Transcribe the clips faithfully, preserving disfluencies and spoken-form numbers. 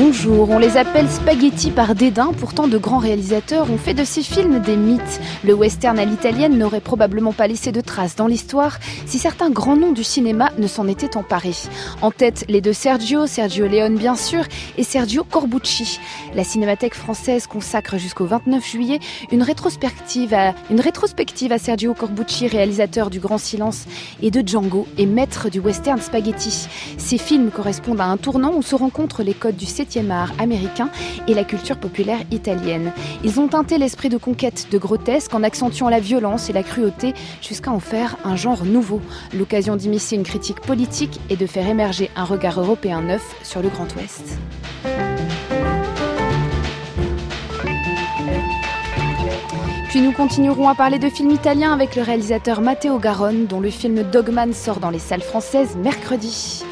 Bonjour, on les appelle spaghetti par dédain, pourtant de grands réalisateurs ont fait de ces films des mythes. Le western à l'italienne n'aurait probablement pas laissé de traces dans l'histoire si certains grands noms du cinéma ne s'en étaient emparés. En tête, les deux Sergio, Sergio Leone bien sûr, et Sergio Corbucci. La Cinémathèque française consacre jusqu'au vingt-neuf juillet une rétrospective à, une rétrospective à Sergio Corbucci, réalisateur du Grand Silence et de Django et maître du western spaghetti. Ces films correspondent à un tournant où se rencontrent les codes du septième art américain et la culture populaire italienne. Ils ont teinté l'esprit de conquête de grotesque en accentuant la violence et la cruauté jusqu'à en faire un genre nouveau. L'occasion d'immiscer une critique politique et de faire émerger un regard européen neuf sur le Grand Ouest. Puis nous continuerons à parler de films italiens avec le réalisateur Matteo Garonne, dont le film Dogman sort dans les salles françaises mercredi.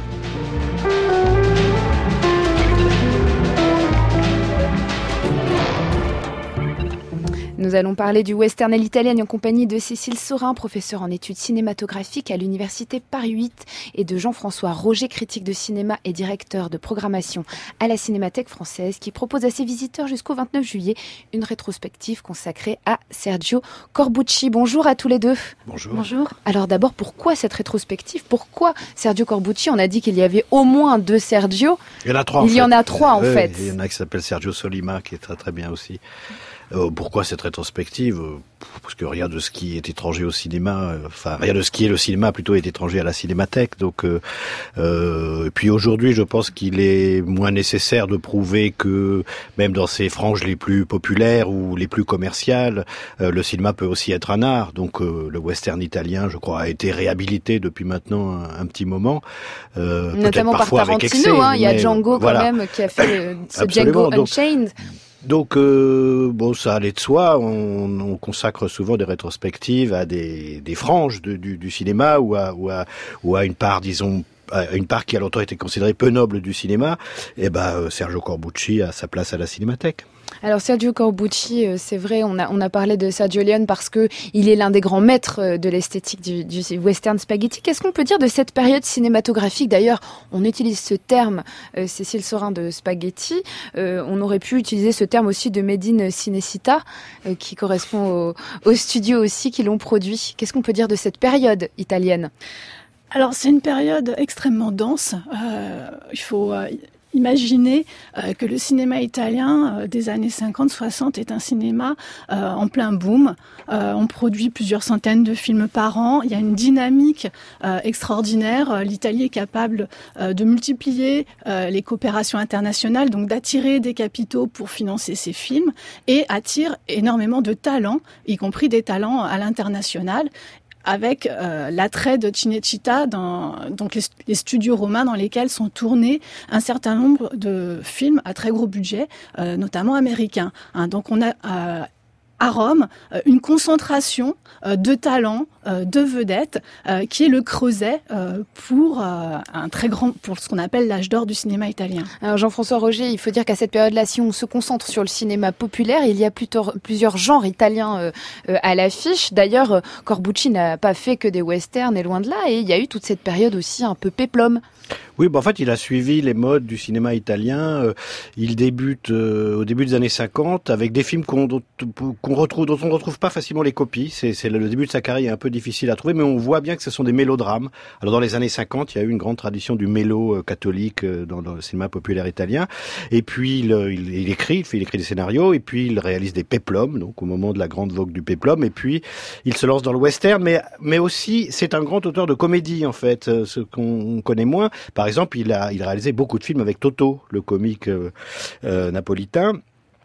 Nous allons parler du western à l'italienne en compagnie de Cécile Saurin, professeure en études cinématographiques à l'université Paris huit, et de Jean-François Roger, critique de cinéma et directeur de programmation à la Cinémathèque française, qui propose à ses visiteurs jusqu'au vingt-neuf juillet une rétrospective consacrée à Sergio Corbucci. Bonjour à tous les deux. Bonjour. Bonjour. Alors d'abord, pourquoi cette rétrospective ? Pourquoi Sergio Corbucci ? On a dit qu'il y avait au moins deux Sergio. Il y en a trois. Il y en a trois en euh, fait. Il y en a qui s'appelle Sergio Sollima, qui est très très bien aussi. Euh, pourquoi cette rétrospective ? Parce que rien de ce qui est étranger au cinéma, euh, enfin rien de ce qui est le cinéma plutôt est étranger à la Cinémathèque. Donc, euh, euh, et puis aujourd'hui, je pense qu'il est moins nécessaire de prouver que même dans ces franges les plus populaires ou les plus commerciales, euh, le cinéma peut aussi être un art. Donc, euh, le western italien, je crois, a été réhabilité depuis maintenant un, un petit moment. Euh, Notamment par Tarantino, avec excès, hein, il y a mais, Django voilà. quand même qui a fait le, ce Absolument. Django Unchained. Donc, Donc, euh, bon, ça allait de soi. On, on consacre souvent des rétrospectives à des, des franges de, du, du cinéma ou à, ou à, ou à une part, disons, à une part qui a longtemps été considérée peu noble du cinéma. Et ben, Sergio Corbucci a sa place à la Cinémathèque. Alors Sergio Corbucci, c'est vrai, on a, on a parlé de Sergio Leone parce que il est l'un des grands maîtres de l'esthétique du, du western spaghetti. Qu'est-ce qu'on peut dire de cette période cinématographique ? D'ailleurs, on utilise ce terme, euh, Cécile Saurin, de spaghetti. Euh, on aurait pu utiliser ce terme aussi de Made in Cinecittà, euh, qui correspond au, au studio aussi qui l'ont produit. Qu'est-ce qu'on peut dire de cette période italienne ? Alors c'est une période extrêmement dense. Euh, il faut... Euh, Imaginez euh, que le cinéma italien euh, des années cinquante soixante est un cinéma euh, en plein boom. Euh, on produit plusieurs centaines de films par an. Il y a une dynamique euh, extraordinaire. L'Italie est capable euh, de multiplier euh, les coopérations internationales, donc d'attirer des capitaux pour financer ces films, et attire énormément de talents, y compris des talents à l'international, avec euh, l'attrait de Cinecittà, dans donc les, les studios romains dans lesquels sont tournés un certain nombre de films à très gros budget, euh, notamment américains. Hein, donc on a euh, à Rome euh, une concentration euh, de talents, euh, de vedettes, euh, qui est le creuset euh, pour euh, un très grand, pour ce qu'on appelle l'âge d'or du cinéma italien. Alors Jean-François Roger, il faut dire qu'à cette période-là, si on se concentre sur le cinéma populaire, il y a plutôt, plusieurs genres italiens euh, euh, à l'affiche. D'ailleurs, euh, Corbucci n'a pas fait que des westerns, et loin de là, et il y a eu toute cette période aussi un peu péplum. Oui, bah en fait, il a suivi les modes du cinéma italien. Euh, il débute euh, au début des années cinquante avec des films qu'on, qu'on retrouve, dont on ne retrouve pas facilement les copies. C'est, c'est le début de sa carrière est un peu difficile à trouver, mais on voit bien que ce sont des mélodrames. Alors, dans les années cinquante, il y a eu une grande tradition du mélo euh, catholique euh, dans, dans le cinéma populaire italien. Et puis, il, il, il écrit, il, fait, il écrit des scénarios, et puis il réalise des péplums, donc au moment de la grande vogue du péplum. Et puis, il se lance dans le western, mais, mais aussi, c'est un grand auteur de comédie, en fait, euh, ce qu'on connaît moins. Par exemple, il a, il a réalisé beaucoup de films avec Toto, le comique euh, euh, napolitain.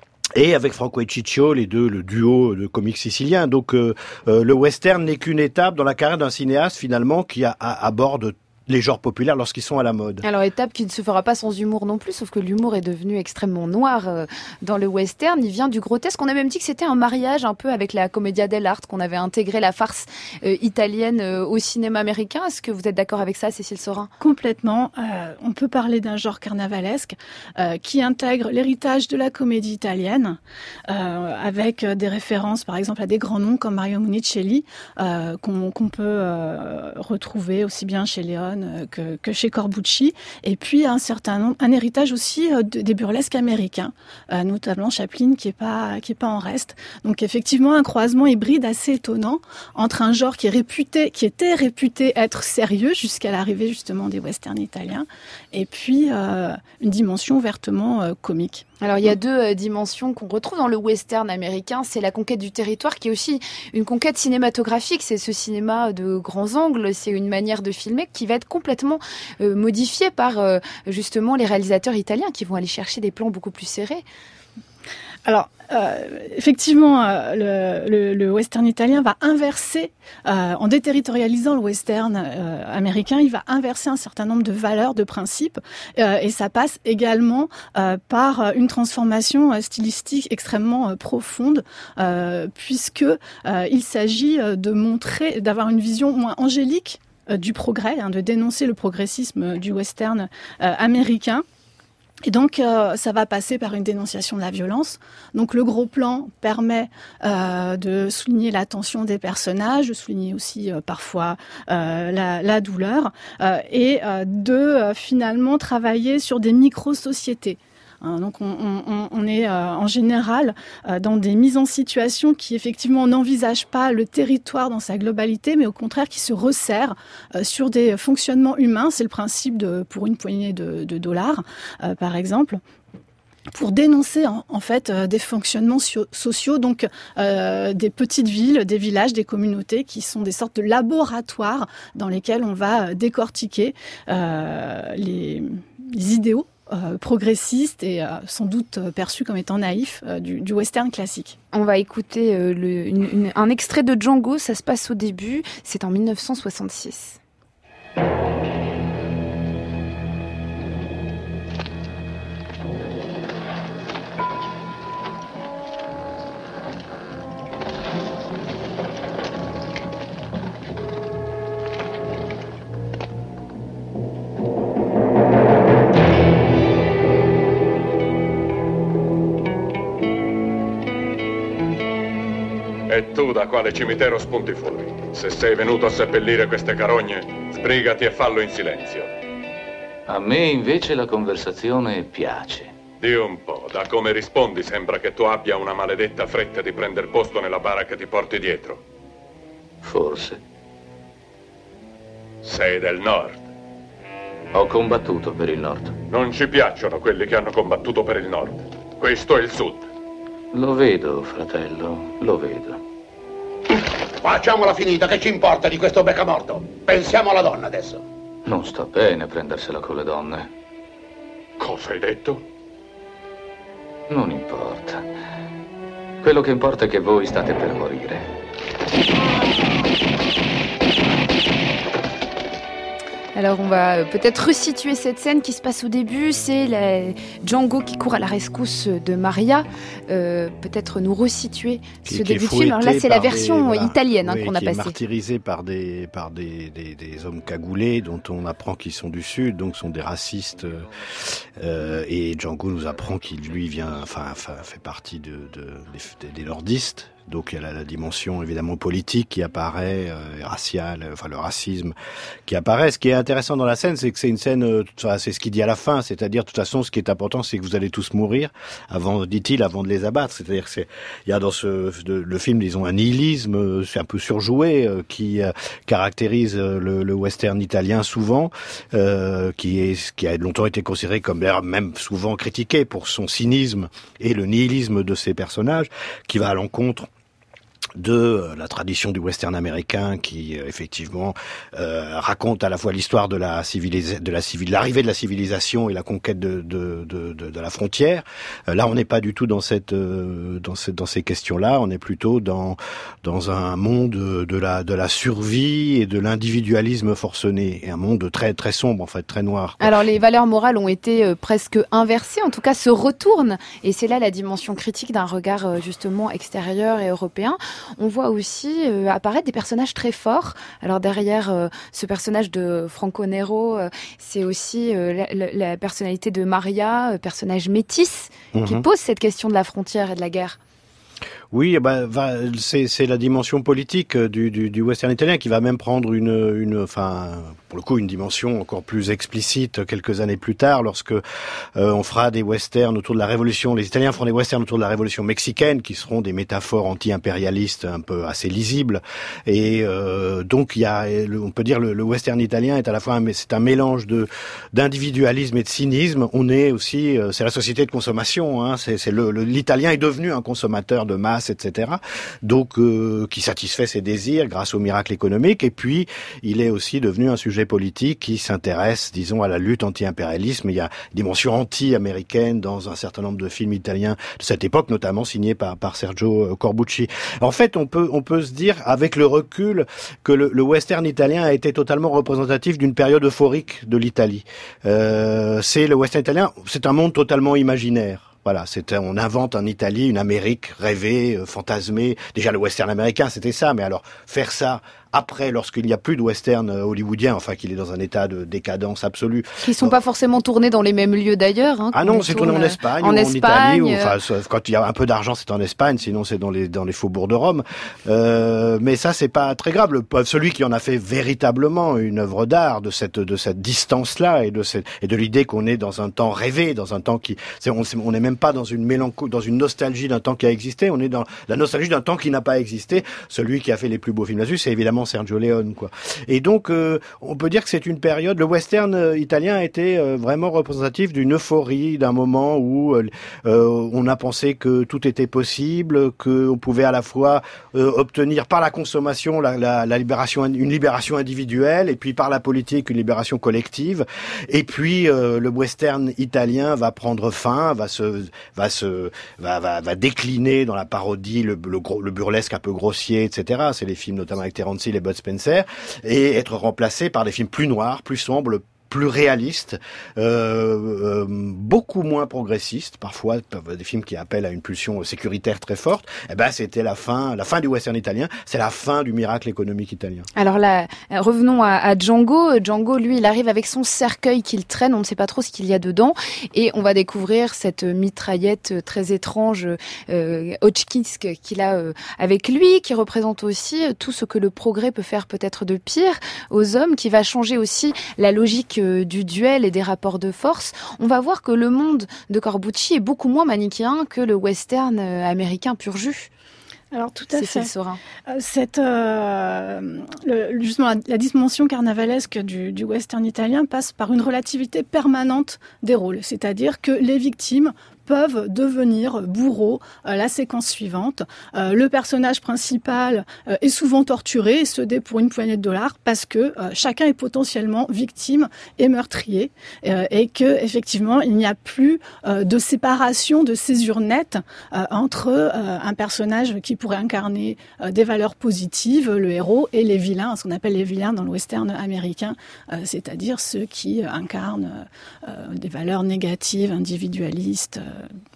Et avec Franco et Ciccio, les deux, le duo de comiques siciliens. Donc, euh, euh, le western n'est qu'une étape dans la carrière d'un cinéaste, finalement, qui a, a, aborde les genres populaires lorsqu'ils sont à la mode. Alors, étape qui ne se fera pas sans humour non plus, sauf que l'humour est devenu extrêmement noir euh, dans le western. Il vient du grotesque. On a même dit que c'était un mariage un peu avec la commedia dell'arte, qu'on avait intégré la farce euh, italienne euh, au cinéma américain. Est-ce que vous êtes d'accord avec ça, Cécile Saurin ? Complètement. Euh, on peut parler d'un genre carnavalesque euh, qui intègre l'héritage de la comédie italienne, euh, avec des références, par exemple, à des grands noms comme Mario Monicelli, euh, qu'on, qu'on peut euh, retrouver aussi bien chez Leone western que, que chez Corbucci, et puis un certain nombre, un héritage aussi de, des burlesques américains, euh, notamment Chaplin qui est pas qui est pas en reste. Donc effectivement un croisement hybride assez étonnant entre un genre qui est réputé, qui était réputé être sérieux jusqu'à l'arrivée justement des westerns italiens, et puis euh, une dimension ouvertement euh, comique. Alors il y a deux euh, dimensions qu'on retrouve dans le western américain, c'est la conquête du territoire qui est aussi une conquête cinématographique, c'est ce cinéma de grands angles, c'est une manière de filmer qui va être complètement euh, modifiée par euh, justement les réalisateurs italiens qui vont aller chercher des plans beaucoup plus serrés. Alors, euh, effectivement, euh, le, le, le western italien va inverser, euh, en déterritorialisant le western euh, américain, il va inverser un certain nombre de valeurs, de principes, euh, et ça passe également euh, par une transformation euh, stylistique extrêmement euh, profonde, euh, puisque euh, il s'agit de montrer, d'avoir une vision moins angélique euh, du progrès, hein, de dénoncer le progressisme du western euh, américain. Et donc, euh, ça va passer par une dénonciation de la violence. Donc, le gros plan permet euh, de souligner la tension des personnages, de souligner aussi euh, parfois euh, la, la douleur, euh, et euh, de euh, finalement travailler sur des micro-sociétés. Hein, donc on, on, on est euh, en général euh, dans des mises en situation qui effectivement n'envisagent pas le territoire dans sa globalité, mais au contraire qui se resserrent euh, sur des fonctionnements humains. C'est le principe de pour une poignée de, de dollars, euh, par exemple, pour dénoncer en, en fait euh, des fonctionnements so- sociaux, donc euh, des petites villes, des villages, des communautés qui sont des sortes de laboratoires dans lesquels on va décortiquer euh, les, les idéaux Euh, progressiste et euh, sans doute euh, perçu comme étant naïf euh, du, du western classique. On va écouter euh, le, une, une, un extrait de Django, ça se passe au début, c'est en dix-neuf cent soixante-six. E tu da quale cimitero spunti fuori? Se sei venuto a seppellire queste carogne, sbrigati e fallo in silenzio. A me invece la conversazione piace. Di un po', da come rispondi sembra che tu abbia una maledetta fretta di prender posto nella bara che ti porti dietro. Forse. Sei del nord. Ho combattuto per il nord. Non ci piacciono quelli che hanno combattuto per il nord. Questo è il sud. Lo vedo, fratello, lo vedo. Facciamola finita, che ci importa di questo beccamorto? Pensiamo alla donna adesso. Non sta bene prendersela con le donne. Cosa hai detto? Non importa. Quello che importa è che voi state per morire. Alors on va peut-être resituer cette scène qui se passe au début, c'est la Django qui court à la rescousse de Maria, euh, peut-être nous resituer qui, ce qui début de film. Alors là c'est la version des, voilà, italienne hein, oui, qu'on a qui passée. Est martyrisée par des par des, des, des hommes cagoulés dont on apprend qu'ils sont du sud, donc sont des racistes. Euh, et Django nous apprend qu'il lui vient, enfin, enfin fait partie de, de des, des nordistes. Donc il y a la, la dimension évidemment politique qui apparaît, euh, raciale, euh, enfin le racisme qui apparaît. Ce qui est intéressant dans la scène, c'est que c'est une scène, euh, c'est ce qu'il dit à la fin, c'est-à-dire de toute façon, ce qui est important, c'est que vous allez tous mourir avant, dit-il, avant de les abattre. C'est-à-dire que c'est, il y a dans ce de, le film, disons, un nihilisme, euh, c'est un peu surjoué, euh, qui euh, caractérise euh, le, le western italien souvent, euh, qui est, qui a longtemps été considéré comme même souvent critiqué pour son cynisme et le nihilisme de ses personnages, qui va à l'encontre de la tradition du western américain qui effectivement euh, raconte à la fois l'histoire de la civilisation, de la civil, l'arrivée de la civilisation et la conquête de de de, de, de la frontière. Euh, là, on n'est pas du tout dans cette euh, dans cette dans ces questions-là. On est plutôt dans dans un monde de la de la survie et de l'individualisme forcené, et un monde très très sombre en fait, très noir, quoi. Alors les valeurs morales ont été euh, presque inversées, en tout cas se retournent, et c'est là la dimension critique d'un regard euh, justement extérieur et européen. On voit aussi euh, apparaître des personnages très forts. Alors derrière euh, ce personnage de Franco Nero, euh, c'est aussi euh, la, la, la personnalité de Maria, euh, personnage métisse, mm-hmm. qui pose cette question de la frontière et de la guerre. Oui, bah, va, c'est, c'est la dimension politique du, du, du western italien qui va même prendre une, une, enfin, pour le coup, une dimension encore plus explicite quelques années plus tard, lorsque euh, on fera des westerns autour de la Révolution. Les Italiens feront des westerns autour de la Révolution mexicaine, qui seront des métaphores anti-impérialistes un peu assez lisibles. Et euh, donc, il y a, on peut dire, le, le western italien est à la fois, un, c'est un mélange de d'individualisme et de cynisme. On est aussi, c'est la société de consommation. Hein, c'est, c'est le, le, l'Italien est devenu un consommateur de masse, et cetera. Donc, euh, qui satisfait ses désirs grâce au miracle économique. Et puis, il est aussi devenu un sujet politique qui s'intéresse, disons, à la lutte anti-impérialisme. Il y a une dimension anti-américaine dans un certain nombre de films italiens de cette époque, notamment signés par, par Sergio Corbucci. En fait, on peut, on peut se dire, avec le recul, que le, le western italien a été totalement représentatif d'une période euphorique de l'Italie. Euh, c'est le western italien, c'est un monde totalement imaginaire. Voilà, c'était, on invente en Italie une Amérique rêvée, euh, fantasmée. Déjà, le western américain, c'était ça. Mais alors, faire ça après, lorsqu'il n'y a plus de western hollywoodien, enfin qu'il est dans un état de décadence absolue. Qui sont pas forcément tournés dans les mêmes lieux d'ailleurs. Hein, ah non, c'est tourné en Espagne, en ou Espagne, en Italie. Ou, euh... enfin, quand il y a un peu d'argent, c'est en Espagne. Sinon, c'est dans les dans les faubourgs de Rome. Euh, mais ça, c'est pas très grave. Le, celui qui en a fait véritablement une œuvre d'art de cette de cette distance-là et de cette et de l'idée qu'on est dans un temps rêvé, dans un temps qui, c'est, on on n'est même pas dans une mélancolie, dans une nostalgie d'un temps qui a existé. On est dans la nostalgie d'un temps qui n'a pas existé. Celui qui a fait les plus beaux films là-dessus, c'est évidemment Sergio Leone, quoi. Et donc, euh, on peut dire que c'est une période. Le western euh, italien a été euh, vraiment représentatif d'une euphorie, d'un moment où euh, on a pensé que tout était possible, que on pouvait à la fois euh, obtenir par la consommation la, la, la libération, une libération individuelle, et puis par la politique une libération collective. Et puis euh, le western italien va prendre fin, va se, va se, va, va, va décliner dans la parodie, le, le, le burlesque un peu grossier, et cetera. C'est les films notamment avec Terence Hill et Bud Spencer. Et être remplacé par des films plus noirs, plus sombres, plus réalistes, euh, euh, beaucoup moins progressistes, parfois des films qui appellent à une pulsion sécuritaire très forte. Eh ben, c'était la fin, la fin du western italien. C'est la fin du miracle économique italien. Alors là, revenons à, à Django. Django, lui, il arrive avec son cercueil qu'il traîne. On ne sait pas trop ce qu'il y a dedans, et on va découvrir cette mitraillette très étrange, euh, Hotchkiss, qu'il a euh, avec lui, qui représente aussi tout ce que le progrès peut faire peut-être de pire aux hommes, qui va changer aussi la logique du duel et des rapports de force. On va voir que le monde de Corbucci est beaucoup moins manichéen que le western américain pur jus. Alors tout à fait. Saurin. Cette, euh, le, justement, la, la dimension carnavalesque du, du western italien passe par une relativité permanente des rôles, c'est-à-dire que les victimes peuvent devenir bourreaux euh, la séquence suivante. Euh, le personnage principal euh, est souvent torturé et sedé pour une poignée de dollars parce que euh, chacun est potentiellement victime et meurtrier euh, et que effectivement il n'y a plus euh, de séparation, de césure nette euh, entre euh, un personnage qui pourrait incarner euh, des valeurs positives, le héros, et les vilains, ce qu'on appelle les vilains dans le western américain, euh, c'est-à-dire ceux qui euh, incarnent euh, des valeurs négatives, individualistes. Euh,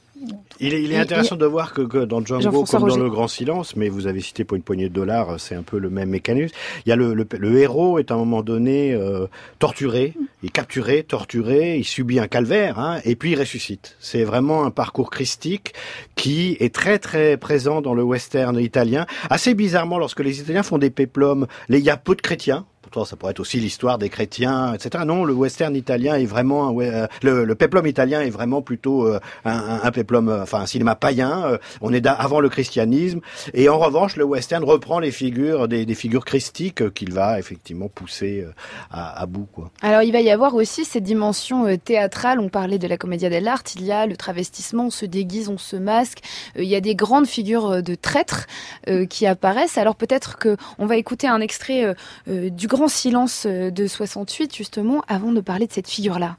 Il est, il est intéressant et, de voir que, que dans Django, comme Roger. dans Le Grand Silence, mais vous avez cité pour une poignée de dollars, c'est un peu le même mécanisme. Il y a le, le, le héros est à un moment donné euh, torturé, il est capturé, torturé, il subit un calvaire, hein, et puis il ressuscite. C'est vraiment un parcours christique qui est très très présent dans le western italien. Assez bizarrement, lorsque les Italiens font des péplums, il y a peu de chrétiens. Pourtant, ça pourrait être aussi l'histoire des chrétiens, et cetera. Non, le western italien est vraiment, un, euh, le, le péplum italien est vraiment plutôt euh, un, un péplum, euh, enfin un cinéma païen. Euh, on est avant le christianisme, et en revanche, le western reprend les figures, des, des figures christiques euh, qu'il va effectivement pousser euh, à, à bout, quoi. Alors, il va y avoir aussi cette dimension euh, théâtrale. On parlait de la commedia dell'arte. Il y a le travestissement, on se déguise, on se masque. Euh, il y a des grandes figures de traîtres euh, qui apparaissent. Alors peut-être que on va écouter un extrait euh, euh, du Grand Silence de soixante-huit, justement, avant de parler de cette figure-là.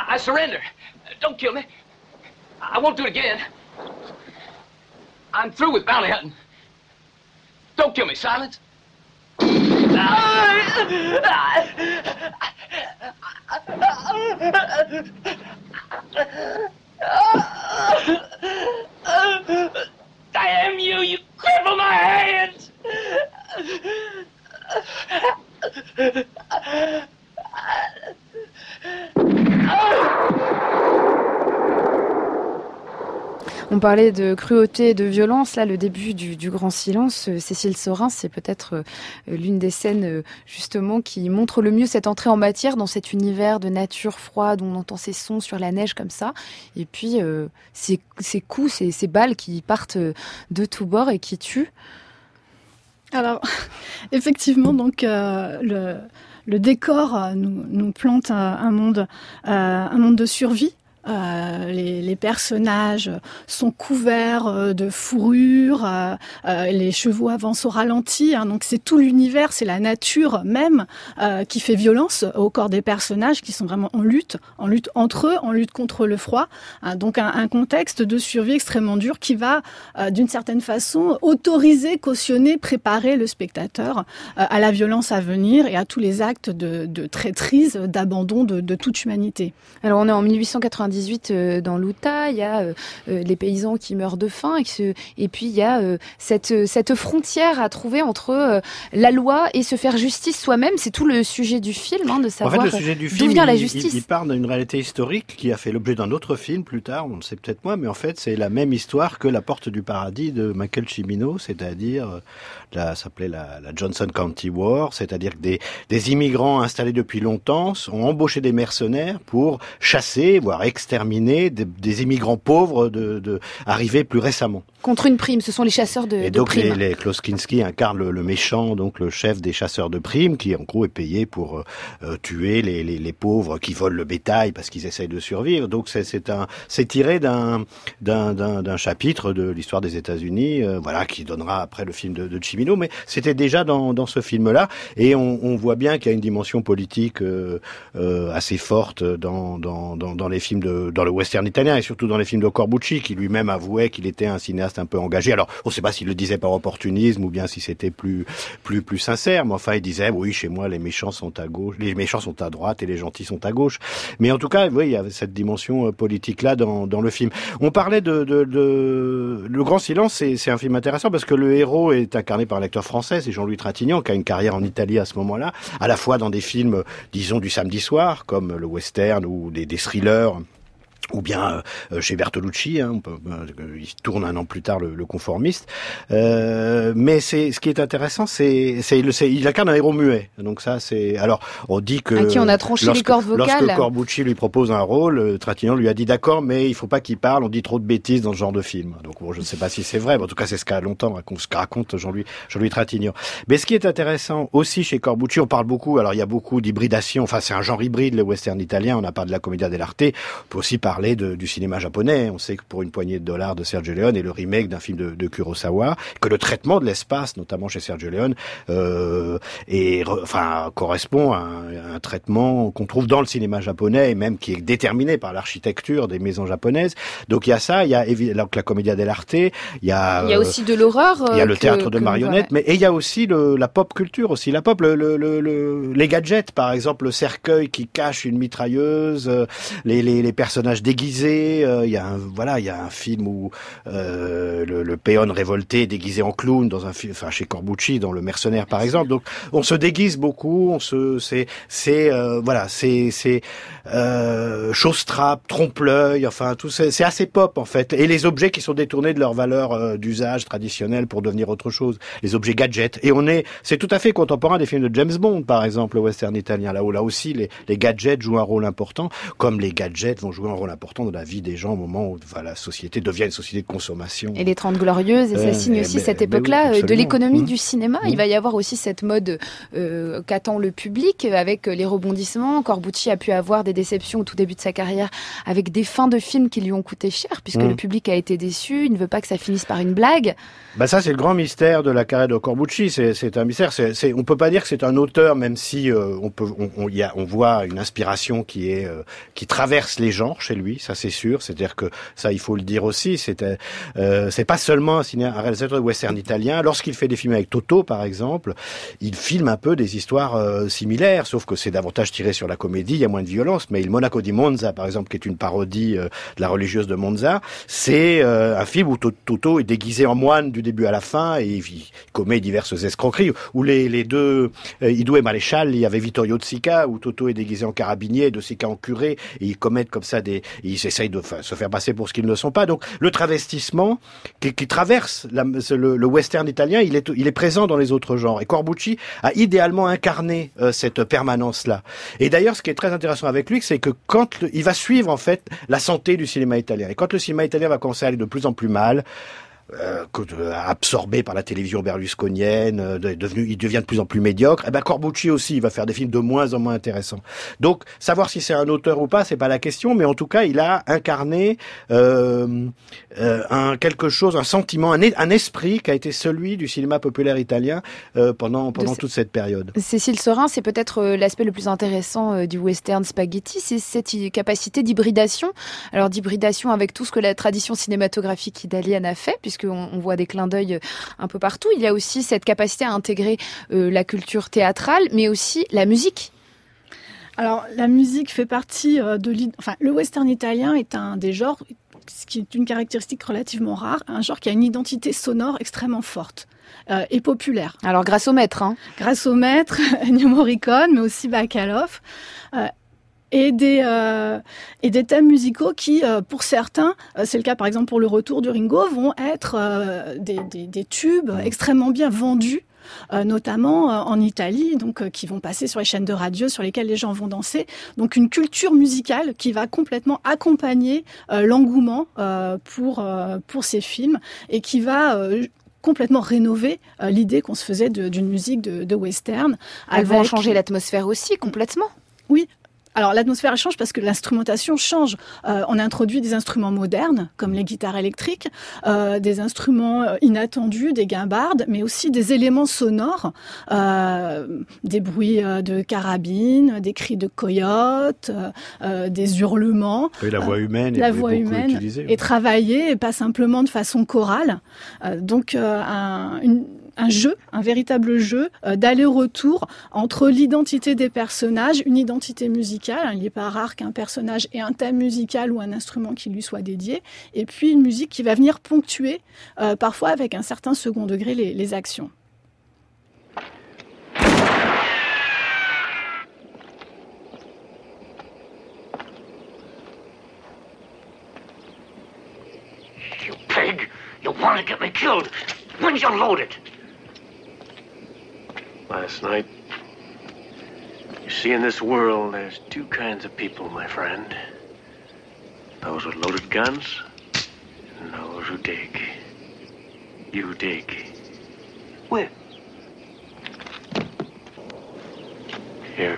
I surrender. Don't kill me. I won't do it again. I'm through with bounty hunting. Don't kill me, Silence. Damn you, you cripple my hands! On parlait de cruauté et de violence. Là, le début du, du Grand Silence, euh, Cécile Saurin, c'est peut-être euh, l'une des scènes euh, justement qui montre le mieux cette entrée en matière dans cet univers de nature froide où on entend ces sons sur la neige comme ça. Et puis euh, ces, ces coups, ces, ces balles qui partent de tous bords et qui tuent. Alors, effectivement, donc euh, le, le décor nous, nous plante un, un monde, euh, un monde de survie. Euh, les, les personnages sont couverts de fourrure, euh, euh, les chevaux avancent au ralenti, hein, donc c'est tout l'univers, c'est la nature même euh, qui fait violence au corps des personnages qui sont vraiment en lutte, en lutte entre eux, en lutte contre le froid. Hein, donc un, un contexte de survie extrêmement dur qui va euh, d'une certaine façon autoriser, cautionner, préparer le spectateur euh, à la violence à venir et à tous les actes de, de traîtrise, d'abandon de, de toute humanité. Alors on est en mille huit cent quatre-vingt-dix-huit dans l'Utah, il y a euh, les paysans qui meurent de faim et, que ce, et puis il y a euh, cette, cette frontière à trouver entre euh, la loi et se faire justice soi-même. C'est tout le sujet du film, hein, de savoir en fait, le sujet du d'où film, vient il, la justice. Il, il part d'une réalité historique qui a fait l'objet d'un autre film plus tard, on le sait peut-être moins, mais en fait c'est la même histoire que La Porte du Paradis de Michael Cimino, c'est-à-dire la, ça s'appelait la, la Johnson County War, c'est-à-dire que des, des immigrants installés depuis longtemps ont embauché des mercenaires pour chasser, voire exterminer des, des immigrants pauvres de, de, arrivés plus récemment. Contre une prime, ce sont les chasseurs de, et de donc primes. les, les Klaus Kinski incarnent le, le méchant, donc le chef des chasseurs de primes, qui en gros est payé pour euh, tuer les, les, les pauvres qui volent le bétail parce qu'ils essayent de survivre. Donc c'est, c'est un, c'est tiré d'un, d'un, d'un, d'un chapitre de l'histoire des États-Unis, euh, voilà, qui donnera après le film de, de Cimino. Mais c'était déjà dans, dans ce film-là, et on, on voit bien qu'il y a une dimension politique euh, euh, assez forte dans, dans, dans, dans les films de, dans le western italien et surtout dans les films de Corbucci, qui lui-même avouait qu'il était un cinéaste un peu engagé. Alors, on ne sait pas s'il le disait par opportunisme ou bien si c'était plus, plus, plus sincère, mais enfin, il disait, oui, chez moi, les méchants sont à gauche, les méchants sont à droite et les gentils sont à gauche. Mais en tout cas, oui, il y avait cette dimension politique-là dans, dans le film. On parlait de, de, de... Le Grand Silence, c'est, c'est un film intéressant parce que le héros est incarné par un acteur français, c'est Jean-Louis Trintignant, qui a une carrière en Italie à ce moment-là, à la fois dans des films, disons, du samedi soir, comme le western ou des, des thrillers, ou bien euh, chez Bertolucci, hein, on peut, euh, il tourne un an plus tard le, le Conformiste. Euh, mais c'est ce qui est intéressant, c'est, c'est, le, c'est il incarne un héros muet. Donc ça, c'est alors on dit que à qui on a tranché lorsque, les cordes vocales. Lorsque Corbucci lui propose un rôle, euh, Trintignant lui a dit d'accord, mais il faut pas qu'il parle. On dit trop de bêtises dans ce genre de film. Donc bon, je ne sais pas si c'est vrai, mais en tout cas c'est ce qu'a longtemps ce qu'a raconte Jean-Louis Jean-Louis Trintignant. Mais ce qui est intéressant aussi chez Corbucci, on parle beaucoup. Alors il y a beaucoup d'hybridation. Enfin c'est un genre hybride le western italien. On n'a pas de la commedia dell'arte. On peut aussi parler de, du cinéma japonais. On sait que pour une poignée de dollars de Sergio Leone et le remake d'un film de, de Kurosawa, que le traitement de l'espace, notamment chez Sergio Leone, euh, est, enfin, correspond à un, un traitement qu'on trouve dans le cinéma japonais et même qui est déterminé par l'architecture des maisons japonaises. Donc il y a ça, il y a évidemment la commedia dell'arte, il y a il y a aussi de l'horreur, il y a le que, théâtre de que, marionnettes, voilà. mais et il y a aussi le, la pop culture aussi, la pop, le, le, le, le, les gadgets, par exemple le cercueil qui cache une mitrailleuse, les, les, les personnages déguisés. Il y a un, voilà, il y a un film où euh, le, le péon révolté est déguisé en clown dans un film, enfin chez Corbucci dans Le Mercenaire par exemple. Donc on se déguise beaucoup, on se, c'est, c'est, euh, voilà, c'est, c'est euh, chose-trappe, trompe-l'œil, enfin tout, c'est, c'est assez pop en fait. Et les objets qui sont détournés de leur valeur euh, d'usage traditionnelle pour devenir autre chose, les objets gadgets. Et on est, c'est tout à fait contemporain des films de James Bond par exemple, le western italien. Là où là aussi les, les gadgets jouent un rôle important, comme les gadgets vont jouer un rôle important dans la vie des gens au moment où enfin, la société devient une société de consommation. Et les Trente Glorieuses, et ça euh, signe aussi ben, cette époque-là ben oui, de l'économie mmh. du cinéma. Mmh. Il va y avoir aussi cette mode euh, qu'attend le public avec les rebondissements. Corbucci a pu avoir des déceptions au tout début de sa carrière avec des fins de films qui lui ont coûté cher, puisque mmh. le public a été déçu, il ne veut pas que ça finisse par une blague. Bah ça, c'est le grand mystère de la carrière de Corbucci. C'est, c'est un mystère. C'est, c'est, on peut pas dire que c'est un auteur, même si euh, on peut, on, on, y a, on voit une inspiration qui est, euh, qui traverse les genres chez lui. Ça, c'est sûr. C'est-à-dire que ça, il faut le dire aussi. C'est, euh, c'est pas seulement un, ciné, un réalisateur de western italien. Lorsqu'il fait des films avec Toto, par exemple, il filme un peu des histoires euh, similaires, sauf que c'est davantage tiré sur la comédie. Il y a moins de violence. Mais Il Monaco di Monza, par exemple, qui est une parodie euh, de la religieuse de Monza, c'est euh, un film où Toto est déguisé en moine du début à la fin et il commet diverses escroqueries. Où les, les deux, euh, Idou et Maréchal, il y avait Vittorio De Sica, où Toto est déguisé en carabinier, De Sica en curé, et ils commettent comme ça des, ils essayent de fa- se faire passer pour ce qu'ils ne sont pas. Donc le travestissement qui, qui traverse la, le, le western italien, il est, il est présent dans les autres genres. Et Corbucci a idéalement incarné euh, cette permanence-là. Et d'ailleurs, ce qui est très intéressant avec lui, c'est que quand le, il va suivre en fait la santé du cinéma italien. Et quand le cinéma italien va commencer à aller de plus en plus mal, Euh, absorbé par la télévision berlusconienne, euh, devenu, il devient de plus en plus médiocre. Et ben Corbucci aussi, il va faire des films de moins en moins intéressants. Donc, savoir si c'est un auteur ou pas, c'est pas la question, mais en tout cas, il a incarné euh, euh, un quelque chose, un sentiment, un, un esprit qui a été celui du cinéma populaire italien euh, pendant pendant de toute cette période. Cécile Serin, c'est peut-être l'aspect le plus intéressant euh, du western spaghetti, c'est cette capacité d'hybridation. Alors d'hybridation avec tout ce que la tradition cinématographique italienne a fait, puisque on, on voit des clins d'œil un peu partout. Il y a aussi cette capacité à intégrer euh, la culture théâtrale, mais aussi la musique. Alors, la musique fait partie euh, de... Enfin, le western italien est un des genres, ce qui est une caractéristique relativement rare, un genre qui a une identité sonore extrêmement forte. Euh, et populaire. Alors, grâce au maître. Hein. Grâce au maître, Ennio Morricone, mais aussi Bacalov. Euh, Et des, euh, et des thèmes musicaux qui, euh, pour certains, euh, c'est le cas par exemple pour le retour du Ringo, vont être euh, des, des, des tubes extrêmement bien vendus, euh, notamment euh, en Italie, donc euh, qui vont passer sur les chaînes de radio sur lesquelles les gens vont danser. Donc une culture musicale qui va complètement accompagner euh, l'engouement euh, pour, euh, pour ces films et qui va... Euh, complètement rénover euh, l'idée qu'on se faisait de, d'une musique de, de western. Elles avec... vont changer l'atmosphère aussi, complètement. Oui. Alors l'atmosphère elle change parce que l'instrumentation change. Euh, on a introduit des instruments modernes comme les guitares électriques, euh, des instruments inattendus, des guimbardes, mais aussi des éléments sonores, euh, des bruits de carabines, des cris de coyotes, euh, des hurlements. Et la voix humaine, euh, la voix humaine utilisée, est travaillée et pas simplement de façon chorale. Euh, donc euh, un, une un jeu, un véritable jeu euh, d'aller-retour entre l'identité des personnages, une identité musicale, il n'est pas rare qu'un personnage ait un thème musical ou un instrument qui lui soit dédié, et puis une musique qui va venir ponctuer, euh, parfois avec un certain second degré, les, les actions. You pig! You want to get me killed! When's you loaded? Last night. You see, in this world, there's two kinds of people, my friend. Those with loaded guns, and those who dig. You dig. Where? Here.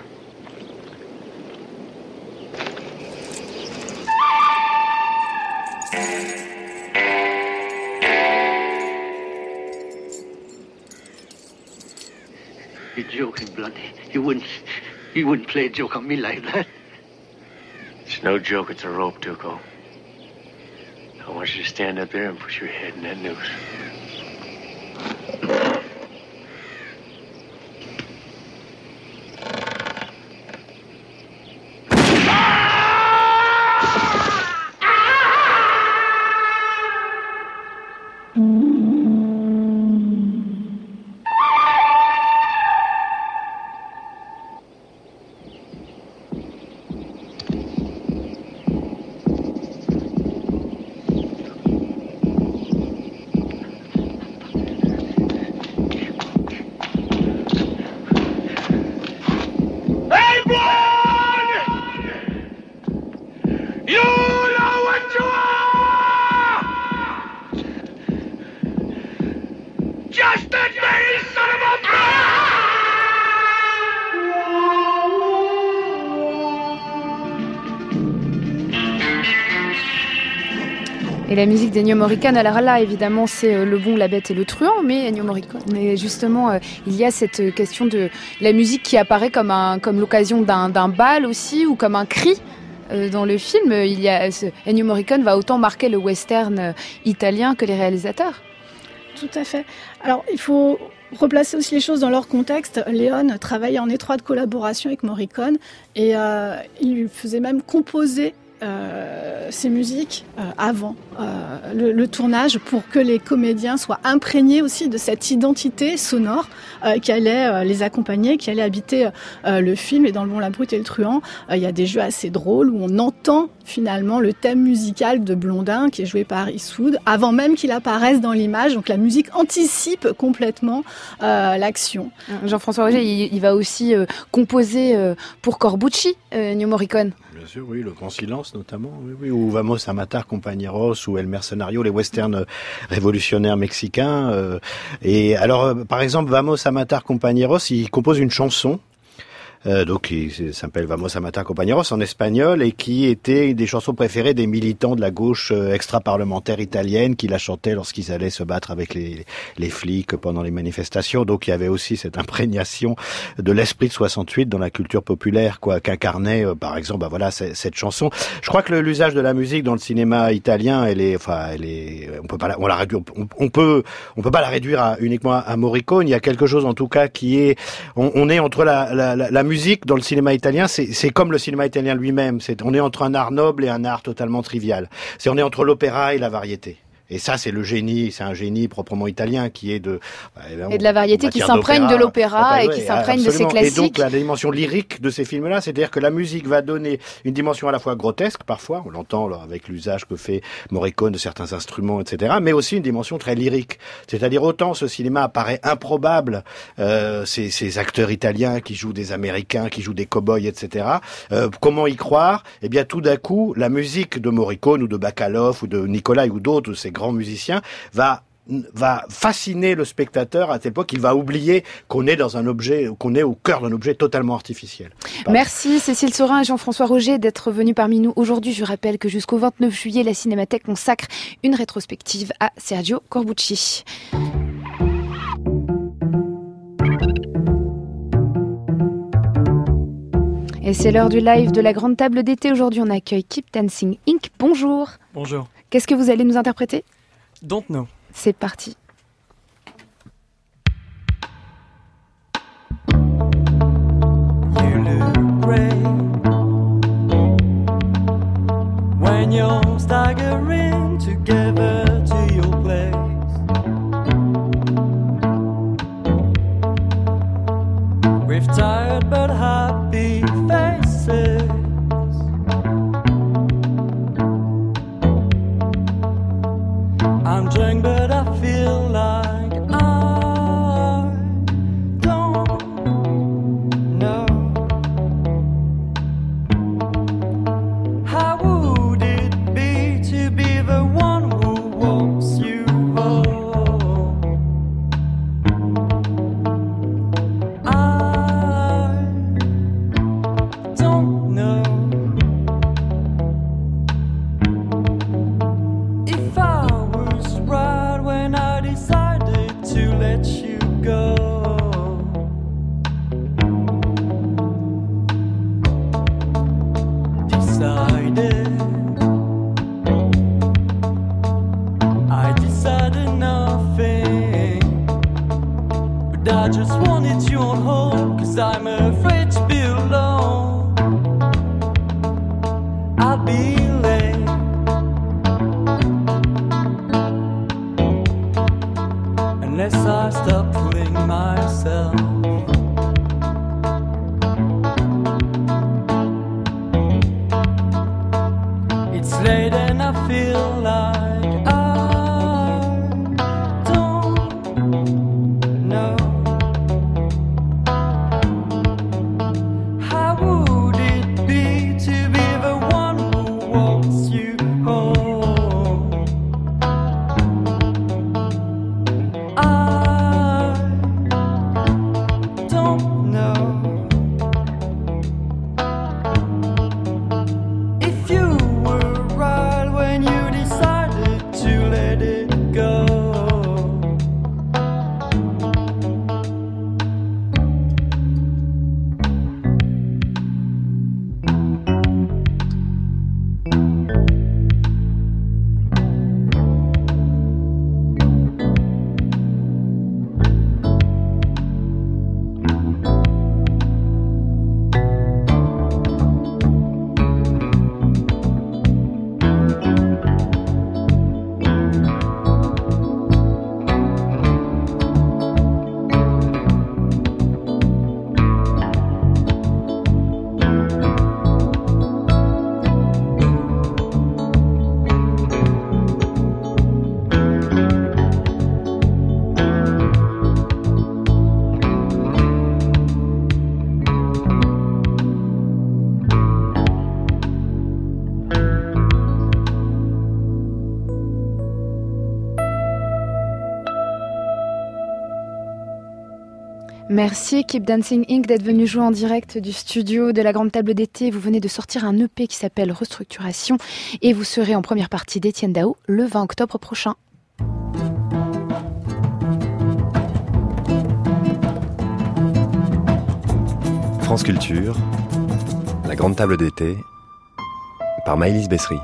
You're joking, Bloody. You wouldn't... You wouldn't play a joke on me like that. It's no joke, it's a rope, Tuco. I want you to stand up there and put your head in that noose. Et la musique d'Ennio Morricone, alors là, évidemment, c'est Le Bon, la Bête et le Truand, mais Ennio Morricone. Mais justement, euh, il y a cette question de la musique qui apparaît comme, un, comme l'occasion d'un, d'un bal aussi, ou comme un cri. Euh, dans le film, il y a, ce, Ennio Morricone va autant marquer le western euh, italien que les réalisateurs. Tout à fait. Alors, il faut replacer aussi les choses dans leur contexte. Léon travaillait en étroite collaboration avec Morricone et euh, il lui faisait même composer Euh, ces musiques euh, avant euh, le, le tournage pour que les comédiens soient imprégnés aussi de cette identité sonore euh, qui allait euh, les accompagner, qui allait habiter euh, le film. Et dans Le Bon, la Brute et le Truand, euh, il y a des jeux assez drôles où on entend finalement le thème musical de Blondin qui est joué par Eastwood avant même qu'il apparaisse dans l'image. Donc la musique anticipe complètement euh, l'action. Jean-François Roger, il, il va aussi euh, composer euh, pour Corbucci, euh, Ennio Morricone. Bien sûr, oui, Le Grand Silence notamment, oui, oui, ou Vamos a matar compañeros, ou El Mercenario, les westerns révolutionnaires mexicains. Euh, et alors, euh, par exemple, Vamos a matar compañeros, il compose une chanson. Euh, donc qui s'appelle Vamos a matar compañeros en espagnol et qui était une des chansons préférées des militants de la gauche euh, extra-parlementaire italienne qui la chantaient lorsqu'ils allaient se battre avec les, les flics pendant les manifestations. Donc il y avait aussi cette imprégnation de l'esprit de soixante-huit dans la culture populaire, quoi, qu'incarnait euh, par exemple, bah voilà, c- cette chanson. Je crois que le, l'usage de la musique dans le cinéma italien, elle est, enfin, elle est, on peut pas, la, on la réduit, on, on peut, on peut pas la réduire à, uniquement à, à Morricone. Il y a quelque chose en tout cas qui est, on, on est entre la, la, la, la musique dans le cinéma italien, c'est, c'est comme le cinéma italien lui-même. C'est, on est entre un art noble et un art totalement trivial. C'est, on est entre l'opéra et la variété. Et ça, c'est le génie, c'est un génie proprement italien qui est de... Bah, et de la variété qui s'imprègne de l'opéra bah, et ouais, qui s'imprègne absolument. de ses classiques. Et donc, la dimension lyrique de ces films-là, c'est-à-dire que la musique va donner une dimension à la fois grotesque, parfois, on l'entend là, avec l'usage que fait Morricone de certains instruments, et cetera, mais aussi une dimension très lyrique. C'est-à-dire, autant ce cinéma apparaît improbable, euh, ces, ces acteurs italiens qui jouent des Américains, qui jouent des cow-boys, et cetera. Euh, comment y croire? Eh bien, tout d'un coup, la musique de Morricone ou de Bacalov ou de Nicolai ou d'autres, ces grand musicien, va va fasciner le spectateur à tel point qu'il va oublier qu'on est dans un objet, qu'on est au cœur d'un objet totalement artificiel. Pardon. Merci Cécile Saurin et Jean-François Roger d'être venus parmi nous aujourd'hui. Je rappelle que jusqu'au vingt-neuf juillet, la Cinémathèque consacre une rétrospective à Sergio Corbucci. Et c'est l'heure du live de la grande table d'été. Aujourd'hui, on accueille Keep Dancing Incorporated. Bonjour. Bonjour. Qu'est-ce que vous allez nous interpréter ? Don't know. C'est parti. You look great when you're staggering together to your place. With tired but happy faces. I'm drunk but I feel like I don't know. How would it be to be the one who walks you home? I don't know. If I right when I decided to let you go. Decided I decided nothing, but I just wanted you on hold, 'cause I'm afraid to be alone. I'll be late unless I stop fooling myself. It's late and I feel like I don't know. How would it be to be the one who walks you home? I don't know. If you were right when Merci Keep Dancing Incorporated d'être venu jouer en direct du studio de la Grande Table d'été. Vous venez de sortir un E P qui s'appelle Restructuration et vous serez en première partie d'Étienne Dao le vingt octobre prochain. France Culture, la Grande Table d'été, par Maëlys Bessery.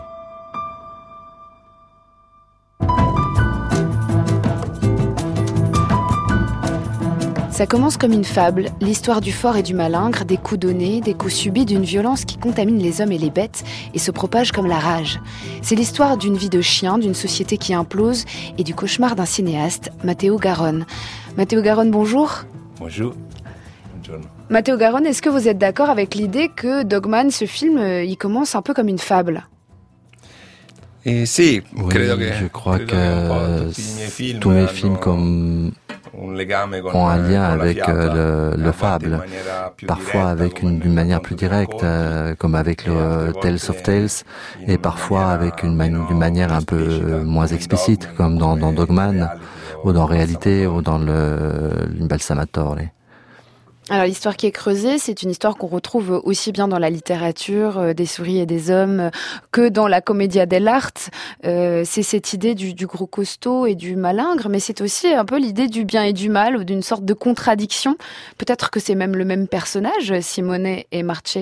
Ça commence comme une fable, l'histoire du fort et du malingre, des coups donnés, des coups subis, d'une violence qui contamine les hommes et les bêtes et se propage comme la rage. C'est l'histoire d'une vie de chien, d'une société qui implose et du cauchemar d'un cinéaste, Matteo Garonne. Matteo Garonne, bonjour. Bonjour. Buongiorno. Matteo Garonne, est-ce que vous êtes d'accord avec l'idée que Dogman, ce film, il commence un peu comme une fable ? Et si, oui, je crois que tous mes films comme ont un lien avec euh, le, le fable, parfois avec une, d'une manière plus directe, euh, comme avec le Tales of Tales, et parfois avec une, mani- une manière un peu moins explicite, comme dans, dans Dogman, ou dans Réalité, ou dans le l'Imbalsamatore. Alors l'histoire qui est creusée, c'est une histoire qu'on retrouve aussi bien dans la littérature euh, des souris et des hommes euh, que dans la commedia dell'arte. Euh, c'est cette idée du, du gros costaud et du malingre, mais c'est aussi un peu l'idée du bien et du mal, ou d'une sorte de contradiction. Peut-être que c'est même le même personnage, Simone et Marce.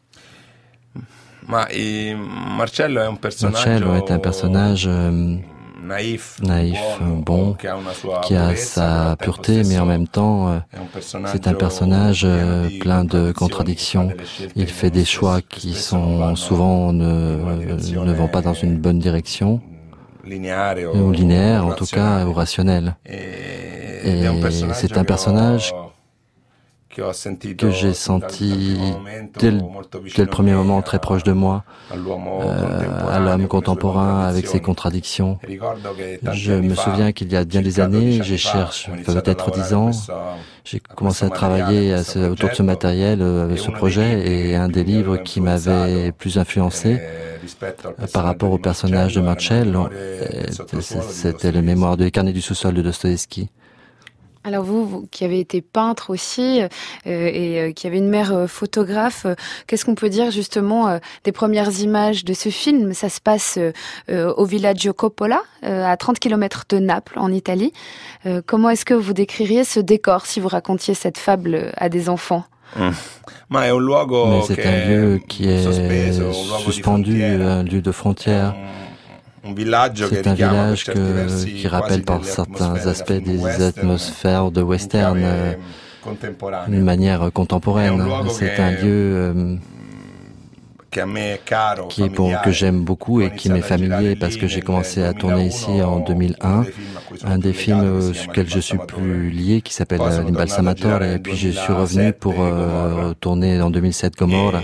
Ma, et Marcello est un personnage... Marcello est un personnage... Euh, naïf, naïf bon, qui a sa pureté, mais en même temps, c'est un personnage plein de contradictions. Il fait des choix qui sont souvent ne, ne vont pas dans une bonne direction, ou linéaire en tout cas, ou rationnelle. Et c'est un personnage que j'ai senti dès le, dès le premier moment très proche de moi, euh, à l'homme contemporain avec ses contradictions. Je me souviens qu'il y a bien des années, j'ai cherché, peut-être dix ans, j'ai commencé à travailler à ce, autour de ce matériel, avec ce projet, et un des livres qui m'avait plus influencé par rapport au personnage de Marcello, c'était le mémoire de Les Carnets du sous-sol de Dostoïevski. Alors vous, vous, qui avez été peintre aussi euh, et euh, qui avez une mère euh, photographe, euh, qu'est-ce qu'on peut dire justement euh, des premières images de ce film ? Ça se passe euh, au Villaggio Coppola, euh, à trente kilomètres de Naples, en Italie. Euh, comment est-ce que vous décririez ce décor si vous racontiez cette fable à des enfants ? Mmh. Mais c'est un lieu qui est suspendu, un lieu de frontière. C'est un village que, qui rappelle par certains aspects des atmosphères de western euh, d'une manière contemporaine. C'est un lieu euh, qui est pour, que j'aime beaucoup et qui m'est familier parce que j'ai commencé à tourner ici en deux mille un, un des films sur lesquels je suis plus lié qui s'appelle L'Imbalsamatore, et puis je suis revenu pour euh, tourner en deux mille sept Gomorra.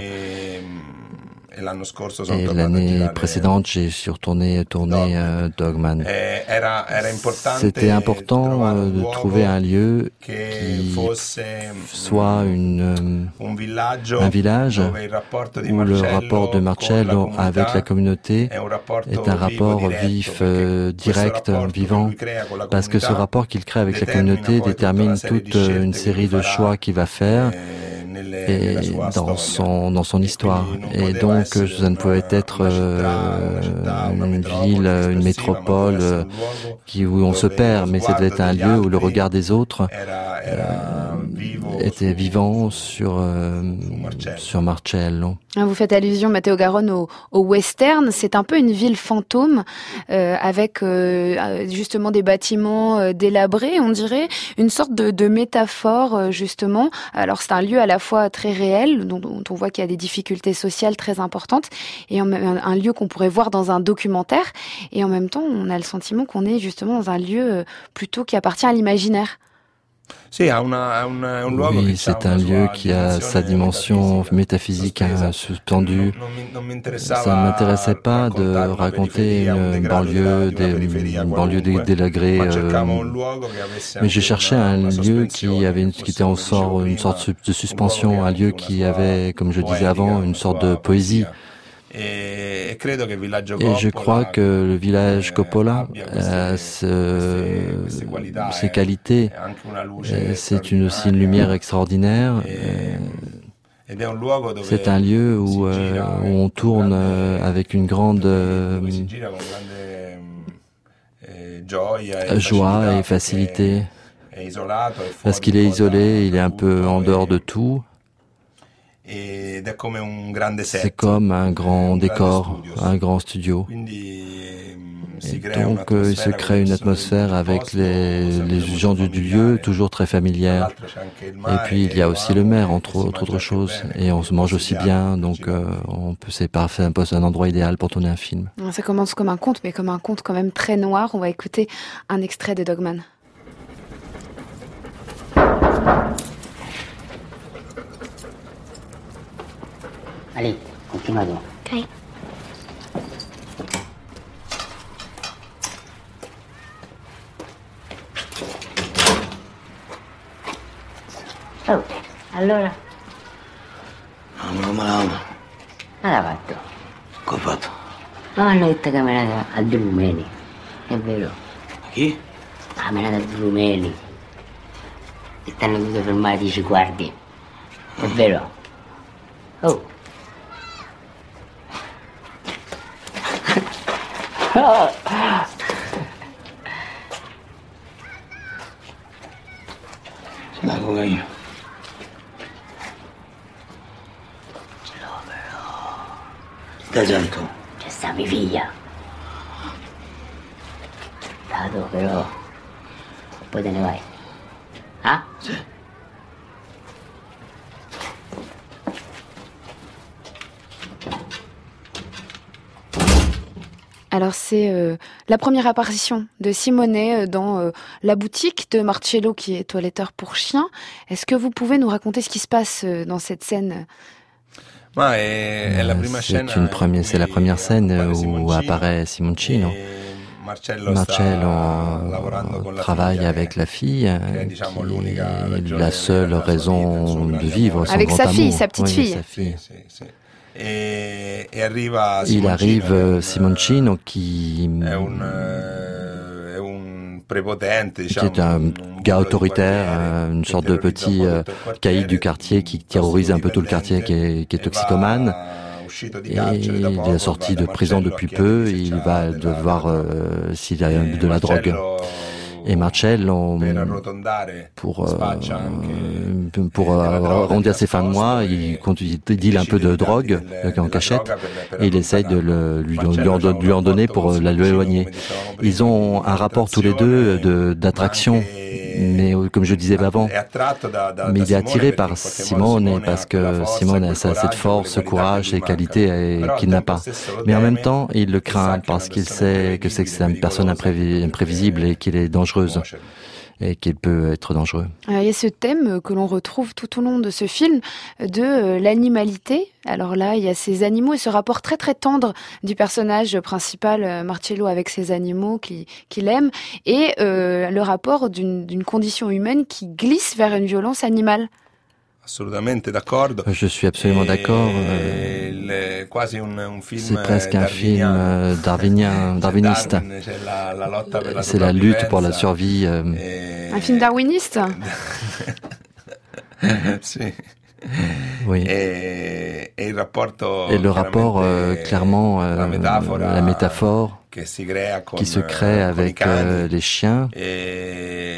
Et l'année précédente, j'ai suis retourné tourner euh, Dogman. C'était important euh, de trouver un lieu qui soit une, euh, un village où le rapport de Marcello avec la communauté est un rapport vif, euh, direct, vivant, parce que ce rapport qu'il crée avec la communauté détermine toute une série de choix qu'il va faire et dans son dans son histoire. Et donc ça ne pouvait être euh, une ville, une métropole euh, qui où on se perd, mais ça devait être un lieu où le regard des autres euh, était vivant sur euh, sur Marcello. Vous faites allusion, Matteo Garonne, au, au western. C'est un peu une ville fantôme euh, avec euh, justement des bâtiments euh, délabrés, on dirait, une sorte de, de métaphore euh, justement. Alors c'est un lieu à la fois très réel, dont, dont on voit qu'il y a des difficultés sociales très importantes, et en, un, un lieu qu'on pourrait voir dans un documentaire. Et en même temps, on a le sentiment qu'on est justement dans un lieu euh, plutôt qui appartient à l'imaginaire. Oui, c'est un lieu qui a sa dimension métaphysique suspendue. Ça ne m'intéressait pas de raconter une banlieue, des, une banlieue délagrée, euh, mais je cherchais un lieu qui avait une, qui était en sort, une sorte de suspension, un lieu qui avait, comme je disais avant, une sorte de poésie. Et je crois que le village Coppola a ce, ses qualités. C'est une, aussi une lumière extraordinaire. C'est un lieu où, euh, où on tourne avec une grande euh, joie et facilité. Parce qu'il est isolé, il est un peu en dehors de tout. C'est comme un grand décor, un grand studio. Et donc euh, il se crée une atmosphère avec les, les gens du, du lieu, toujours très familière. Et puis il y a aussi le maire, entre autres choses. Et on se mange aussi bien, donc euh, on peut, c'est parfait, un endroit idéal pour tourner un film. Ça commence comme un conte, mais comme un conte quand même très noir. On va écouter un extrait de Dogman. Allez, continuons. Ok. Oh, allora? Non, come la l'ha fatto? Che ho fatto? No, hanno detto che me l'ha a Drumeni. È vero? A chi? Ah, me l'ha da Drumeni. E stanno tutti fermati, dici, guardi. È vero? Oh. Oh. Ce l'ha cocaina. Ce l'ho però. Stai santo? C'è sta mia figlia. Dato però. E poi te ne vai. Ah? Sì. Alors c'est euh, la première apparition de Simone dans euh, la boutique de Marcello qui est toiletteur pour chiens. Est-ce que vous pouvez nous raconter ce qui se passe euh, dans cette scène ? euh, C'est une première, c'est la première scène où apparaît Simoncino. Marcello travaille avec la fille, qui est la seule raison de vivre. Avec sa fille, sa petite oui, fille. Sa fille. Il arrive Simoncino qui, qui est un gars autoritaire, une sorte de petit euh, caïd du quartier qui terrorise un peu tout le quartier, qui est, qui est toxicomane. Et il est sorti de prison depuis peu, il va devoir, euh, s'il y a de la drogue. Et Marcello, pour, euh, pour arrondir ses fins de mois, il, il deal un peu de drogue en cachette et il essaye de le, lui, lui, en, lui en donner pour l'éloigner. Ils ont un rapport tous les deux de, d'attraction, mais comme je disais avant, mais il est attiré par Simone parce que Simone a cette force, ce courage, ces qualités qu'il n'a pas. Mais en même temps, il le craint parce qu'il sait que c'est une personne imprévisible et qu'il est dangereux. Et qu'il peut être dangereux. Il y a ce thème que l'on retrouve tout au long de ce film de l'animalité. Alors là, il y a ces animaux et ce rapport très très tendre du personnage principal, Marcello, avec ses animaux qu'il qu'il aime, et euh, le rapport d'une, d'une condition humaine qui glisse vers une violence animale. Je suis absolument d'accord. Euh, c'est presque un film darwinien, darwiniste. C'est la lutte pour la survie. Euh... Un film darwiniste. Oui. Et le rapport, euh, clairement, euh, la métaphore qui se crée avec euh, les chiens.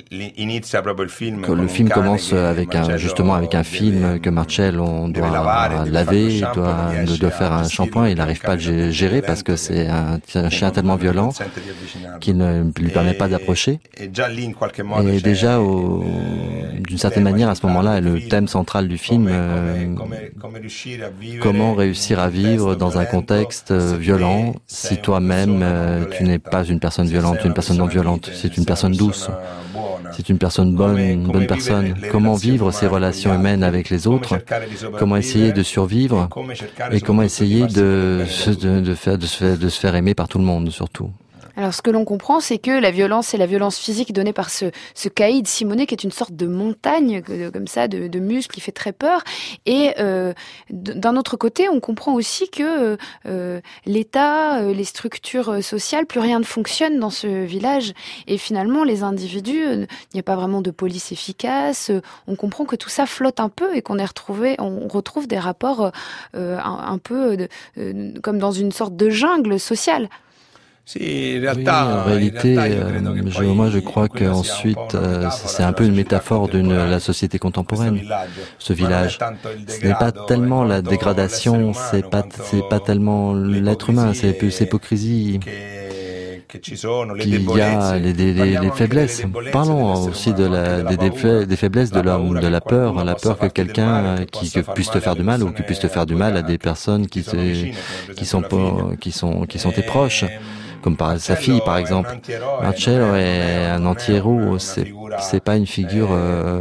que le film commence avec un, justement avec un film que Marcello doit laver, doit, doit faire un shampoing. Il n'arrive pas à le gérer parce que c'est un, un chien tellement violent qu'il ne lui permet pas d'approcher. Et déjà, au, d'une certaine manière, à ce moment-là, le thème central du film, euh, comment réussir à vivre dans un contexte violent si toi-même euh, tu n'es pas une personne violente, tu es une personne non violente, c'est une personne douce, c'est une personne bonne, une bonne personne. Comment vivre ces relations humaines avec les autres, comment essayer de survivre et comment essayer de, de, de, faire, de, se faire, de se faire aimer par tout le monde surtout. Alors, ce que l'on comprend, c'est que la violence, c'est la violence physique donnée par ce, ce caïd Simone, qui est une sorte de montagne, comme ça, de, de muscles, qui fait très peur. Et euh, d'un autre côté, on comprend aussi que euh, l'État, euh, les structures sociales, plus rien ne fonctionne dans ce village. Et finalement, les individus, il euh, n'y a pas vraiment de police efficace. Euh, on comprend que tout ça flotte un peu et qu'on est retrouvé, on retrouve des rapports euh, un, un peu de, euh, comme dans une sorte de jungle sociale. Oui, en réalité, euh, je, moi je crois qu'ensuite, euh, c'est un peu une métaphore de la société contemporaine, ce village. Ce n'est pas tellement la dégradation, c'est pas, c'est pas tellement l'être humain, c'est plus l'hypocrisie. Qu'il y a les, les, les, les faiblesses. Parlons aussi de la, des, des, des faiblesses de la, de la peur, la peur que quelqu'un qui que puisse te faire du mal ou qui puisse te faire du mal à des personnes qui, te, qui sont qui sont qui sont tes proches. Comme par sa fille, par exemple. Marcello est un anti-héros. C'est, c'est pas une figure euh,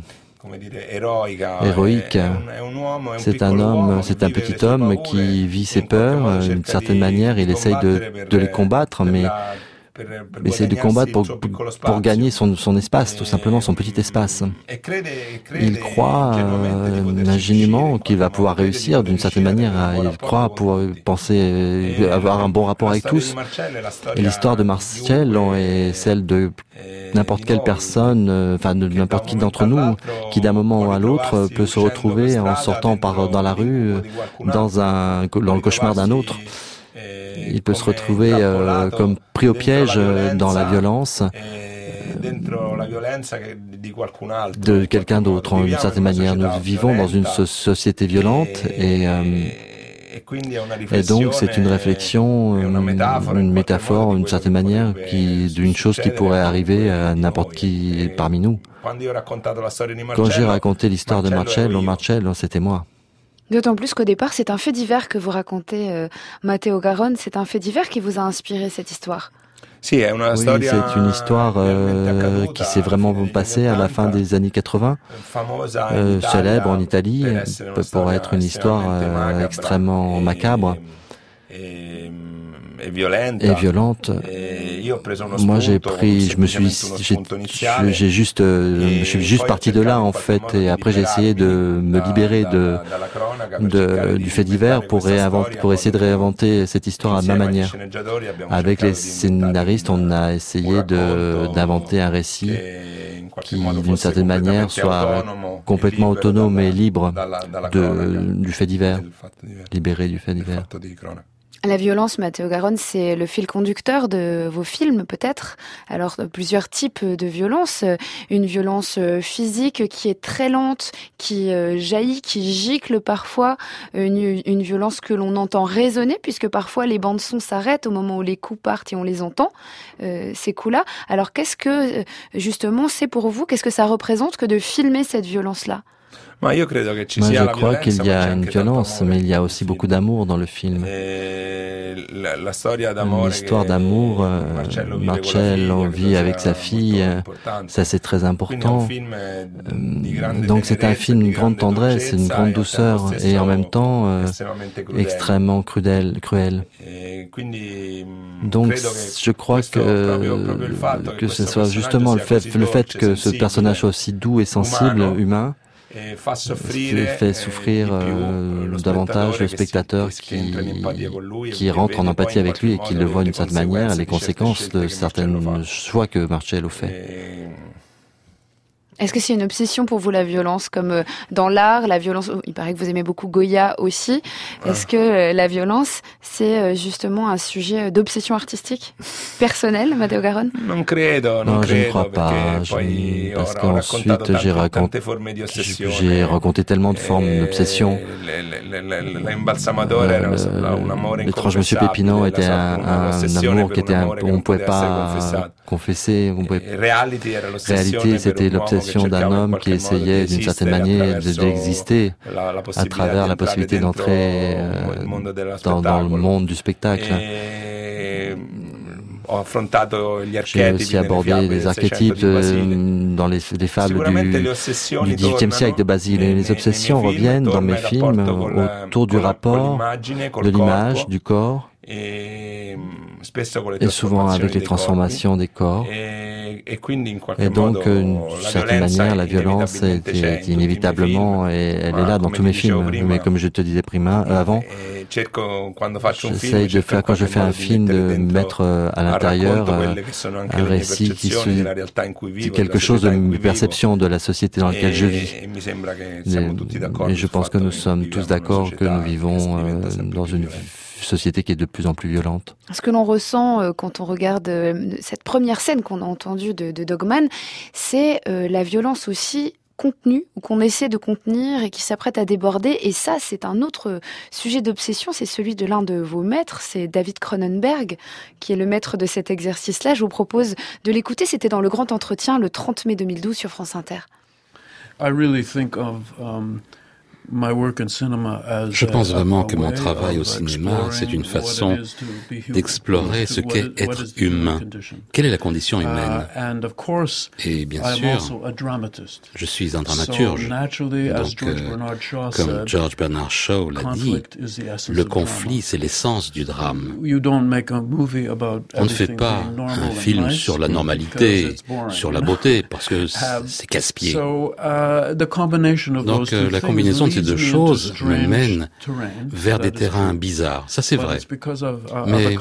héroïque. C'est un homme, c'est un petit homme qui vit ses peurs. D'une certaine manière, il essaye de, de les combattre, mais il essaye de combattre pour, pour gagner son, son espace, tout simplement, son petit espace. Il croit euh, ingénument qu'il va pouvoir réussir d'une certaine manière. Il croit pouvoir penser, avoir un bon rapport avec tous. Et l'histoire de Marcello est celle de n'importe quelle personne, enfin de n'importe qui d'entre nous, qui d'un moment à l'autre peut se retrouver en sortant par, dans la rue, dans, un, dans le cauchemar d'un autre. Il peut se retrouver euh, comme pris au piège euh, dans la violence euh, de quelqu'un d'autre, d'une certaine manière. Nous vivons dans une so- société violente et, euh, et donc c'est une réflexion, une, une métaphore, d'une certaine manière, qui, d'une chose qui pourrait arriver à n'importe qui parmi nous. Quand j'ai raconté l'histoire de Marcello, Marcello, c'était moi. D'autant plus qu'au départ, c'est un fait divers que vous racontez, euh, Matteo Garonne. C'est un fait divers qui vous a inspiré cette histoire. Oui, c'est une histoire euh, qui s'est vraiment passée à la fin des années quatre-vingts, euh, célèbre en Italie, pour être une histoire euh, extrêmement macabre et violente. Moi, j'ai pris, je me suis, j'ai, j'ai juste, euh, je suis juste parti de là en fait, et après j'ai essayé de me libérer de, de du fait divers pour réinventer, pour essayer de réinventer cette histoire à ma manière. Avec les scénaristes, on a essayé de d'inventer un récit qui, d'une certaine manière, soit complètement autonome et libre de du fait divers, libéré du fait divers. La violence, Matteo Garonne, c'est le fil conducteur de vos films, peut-être. Alors, plusieurs types de violence. Une violence physique qui est très lente, qui jaillit, qui gicle parfois. Une, une violence que l'on entend résonner, puisque parfois les bandes-sons s'arrêtent au moment où les coups partent et on les entend, euh, ces coups-là. Alors, qu'est-ce que, justement, c'est pour vous? Qu'est-ce que ça représente que de filmer cette violence-là? Moi, je crois qu'il y a une violence, mais il y a aussi beaucoup d'amour dans le film. Une histoire d'amour, euh, Marcello vit avec sa fille, ça c'est très important. Euh, donc c'est un film d'une grande tendresse, une grande douceur, et en même temps euh, extrêmement cruel. cruel. Donc je crois que, que ce soit justement le fait, le fait que ce personnage soit aussi doux et sensible, humain, fait souffrir euh, davantage le spectateur qui, qui rentre en empathie avec lui et qui le voit d'une certaine manière, les conséquences de certains choix que Marcello fait. Est-ce que c'est une obsession pour vous, la violence, comme euh, dans l'art, la violence, il paraît que vous aimez beaucoup Goya aussi. Est-ce que euh, la violence, c'est euh, justement un sujet d'obsession artistique personnelle, Matteo Garonne? Non credo, non, non credo, je ne crois pas, je... parce qu'ensuite j'ai raconté, j'ai raconté tellement de formes d'obsession. Euh, L'étrange Monsieur Pépinot était un, un amour qui était un, on ne pouvait pas confesser, on pouvait... réalité, c'était l'obsession d'un homme qui essayait d'une certaine manière d'exister à travers la possibilité d'entrer euh, dans, dans le monde du spectacle. J'ai aussi abordé des archétypes de, dans les, les fables du, du dix-huitième siècle de Basile. Et les obsessions reviennent dans mes films autour du rapport, de l'image, du corps, et souvent avec les transformations des corps. Et donc, d'une certaine manière, la violence est, est inévitablement, et elle est là dans tous mes films. Mais comme je te disais prima, euh, avant, j'essaye de faire, quand je fais un film, de mettre à l'intérieur euh, un récit qui dit quelque chose de mes perceptions de la société dans laquelle je vis. Et, et je pense que nous sommes tous d'accord que nous vivons euh, dans une société qui est de plus en plus violente. Ce que l'on ressent euh, quand on regarde euh, cette première scène qu'on a entendue de, de Dogman, c'est euh, la violence aussi contenue, ou qu'on essaie de contenir et qui s'apprête à déborder. Et ça, c'est un autre sujet d'obsession, c'est celui de l'un de vos maîtres, c'est David Cronenberg, qui est le maître de cet exercice-là. Je vous propose de l'écouter, c'était dans le grand entretien le trente mai deux mille douze sur France Inter. I really think of, um... Je pense vraiment que mon travail au cinéma, c'est une façon d'explorer ce qu'est être humain. Quelle est la condition humaine? Et bien sûr, je suis un dramaturge. Donc, euh, comme George Bernard Shaw l'a dit, le conflit, c'est l'essence du drame. On ne fait pas un film sur la normalité, sur la beauté, parce que c'est casse-pied. Donc, euh, la combinaison de ces deux choses me mène vers des terrains bizarres. Ça, c'est vrai. Mais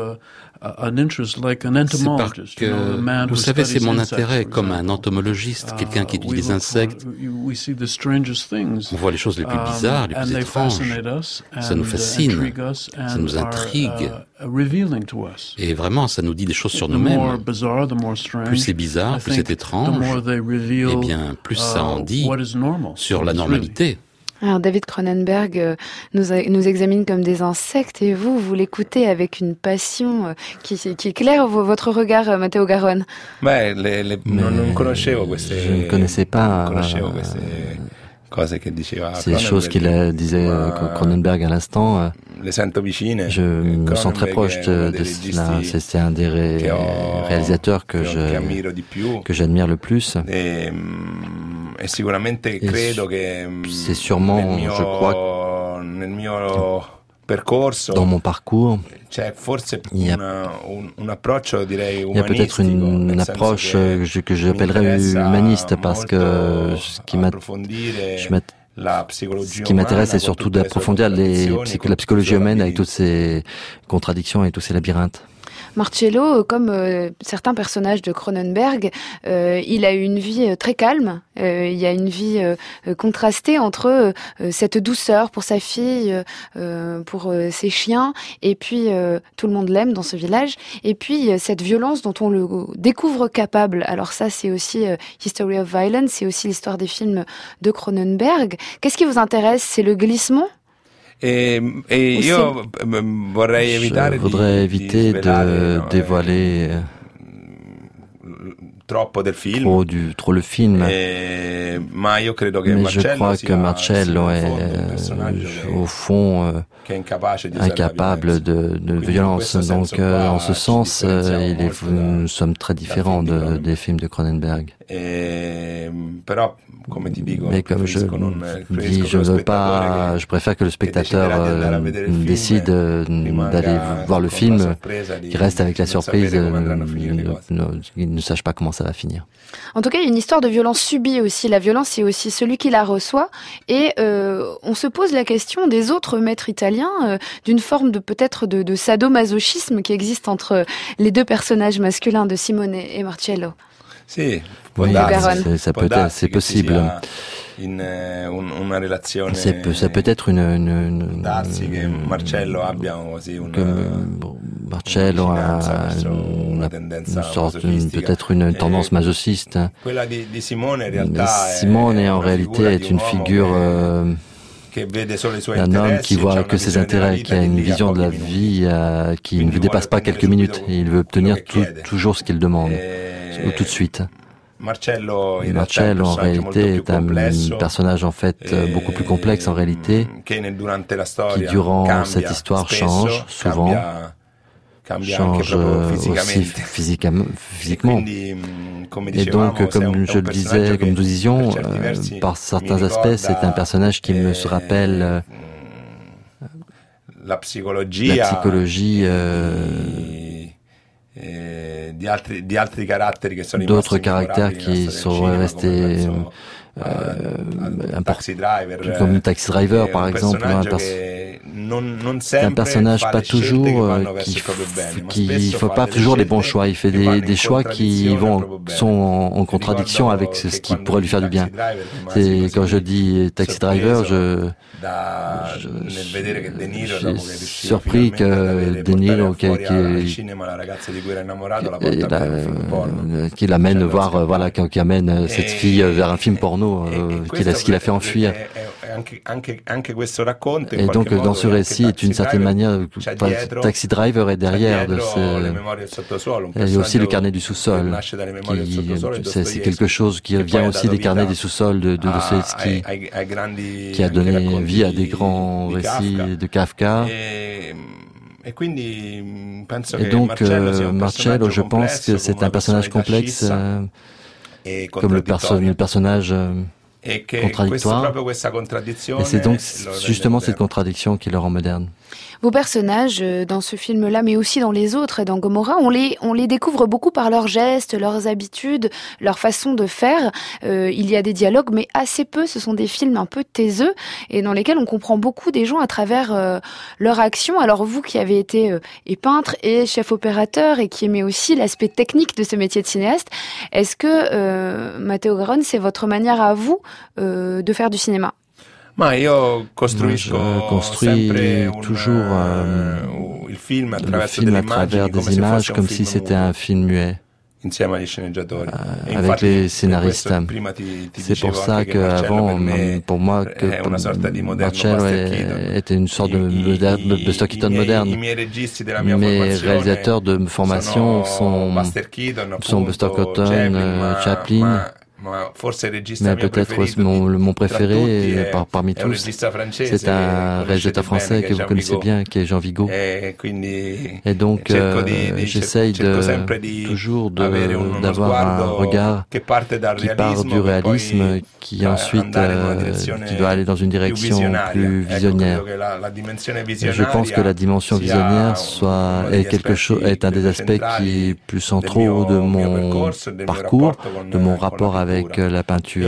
c'est parce que, vous savez, c'est mon intérêt comme un entomologiste, quelqu'un qui étudie les insectes. On voit les choses les plus bizarres, les plus étranges. Ça nous fascine, ça nous intrigue. Et vraiment, ça nous dit des choses sur nous-mêmes. Plus c'est bizarre, plus c'est étrange, eh bien, plus ça en dit sur la normalité. Alors David Cronenberg euh, nous, a, nous examine comme des insectes et vous, vous l'écoutez avec une passion euh, qui, qui éclaire votre regard, euh, Matteo Garonne. Beh, le, le, non, non conoscevo queste, je ne connaissais pas non conoscevo queste cose che diceva ces choses qu'il disait euh, Cronenberg à l'instant. Euh, le sento vicine. Je me sens très proche de, de cela. C'est un des ré, réalisateurs que je que j'admire le plus. Et, E sicuramente credo che c'est sûrement, mio, je crois, nel mio percorso, dans mon parcours, c'è forse il y a, una, un, un approccio, direi, il y a peut-être une, une approche que, que j'appellerais humaniste, parce que ce qui m'a, je ce qui m'intéresse, c'est surtout d'approfondir les, la psychologie humaine avec toutes ces contradictions et tous ces labyrinthes. Marcello, comme euh, certains personnages de Cronenberg, euh, il a eu une vie euh, très calme. Euh, il y a une vie euh, contrastée entre euh, cette douceur pour sa fille, euh, pour euh, ses chiens, et puis euh, tout le monde l'aime dans ce village, et puis euh, cette violence dont on le découvre capable. Alors ça, c'est aussi euh, History of Violence, c'est aussi l'histoire des films de Cronenberg. Qu'est-ce qui vous intéresse? C'est le glissement? Et, et io vorrei evitare Je voudrais éviter de dévoiler troppo del film. Trop, du, trop le film. Et, ma io credo che Mais Marcello je crois sia, que Marcello est, euh, au fond, euh, incapable de, de violence. Donc, euh, en ce sens, euh, il est, nous sommes très différents de, des films de Cronenberg. Et, però, Mais comme je dis, je ne veux pas, je préfère que le spectateur euh, décide d'aller voir le film, qu'il reste avec la surprise, euh, qu'il ne sache pas comment ça va finir. En tout cas, il y a une histoire de violence subie aussi. La violence, c'est aussi celui qui la reçoit. Et euh, on se pose la question des autres maîtres italiens, euh, d'une forme de peut-être de, de sadomasochisme qui existe entre les deux personnages masculins de Simone et Marcello. Oui, c'est, ça peut être, c'est possible. In una relazione c'est, ça peut être une, une, une che Marcello abbia così una que Marcello a une, une sorte une, peut-être une tendance masochiste. Quella di, di Simone in realtà Simone en réalité est une figure euh, d'un homme qui voit que ses intérêts, qui a une vision de la vie euh, qui ne dépasse pas quelques minutes. Et il veut obtenir tout, toujours ce qu'il demande, ou tout de suite. Marcello, in Marcello en réalité est un personnage en fait beaucoup plus complexe en réalité, qui durant cette histoire change souvent, change aussi physiquement. Et donc, comme je le disais, comme nous disions, euh, par certains aspects, c'est un personnage qui me se rappelle euh, la psychologie, la psychologie euh, d'autres caractères qui sont restés euh, importants, comme le Taxi Driver par exemple, un, pers un personnage pas toujours euh, qui, qui il faut pas toujours les bons choix, il fait des, des choix qui vont sont en, en contradiction avec ce, ce qui pourrait lui faire du bien. C'est quand je dis Taxi Driver, je Je, je, je suis surpris que De Niro qui, qui, qui l'amène voir, euh, voilà, qui, qui amène cette fille vers un film porno, euh, qu'il a, ce qu'il a fait enfuir. Et donc dans ce récit, d'une certaine manière, Taxi Driver est derrière de ce. Il y a aussi le carnet du sous-sol, c'est, c'est quelque chose qui vient aussi des carnets du sous-sol de, de Dostoïevski, qui a donné vie à des grands récits de Kafka. Et donc euh, Marcello, je pense que c'est un personnage complexe, euh, comme le, perso le personnage euh, contradictoire. Et c'est donc justement cette contradiction qui le rend moderne. Vos personnages dans ce film-là, mais aussi dans les autres et dans Gomorrah, on les on les découvre beaucoup par leurs gestes, leurs habitudes, leur façon de faire. Euh, il y a des dialogues, mais assez peu. Ce sont des films un peu taiseux et dans lesquels on comprend beaucoup des gens à travers euh, leur action. Alors vous qui avez été euh, et peintre et chef opérateur et qui aimez aussi l'aspect technique de ce métier de cinéaste, est-ce que euh, Matteo Garrone, c'est votre manière à vous euh, de faire du cinéma? Ma io costruisco je construis toujours euh, il film le film à travers des images comme si c'était un film muet. Euh, avec les scénaristes. C'est pour ça qu'avant, pour moi, que Marcello était une sorte de Buster Keaton moderne. Mes réalisateurs de formation sont, sont Buster Keaton, Chaplin, mais peut-être mon, mon préféré par, parmi tous, c'est un réalisateur français que vous connaissez bien, qui est Jean Vigo. Et donc, euh, j'essaye de, toujours de, d'avoir un regard qui part du réalisme, qui ensuite euh, qui doit aller dans une direction plus visionnaire. Et je pense que la dimension visionnaire soit, est, quelque chose, est un des aspects qui est plus centraux de mon parcours, de mon rapport avec avec la peinture.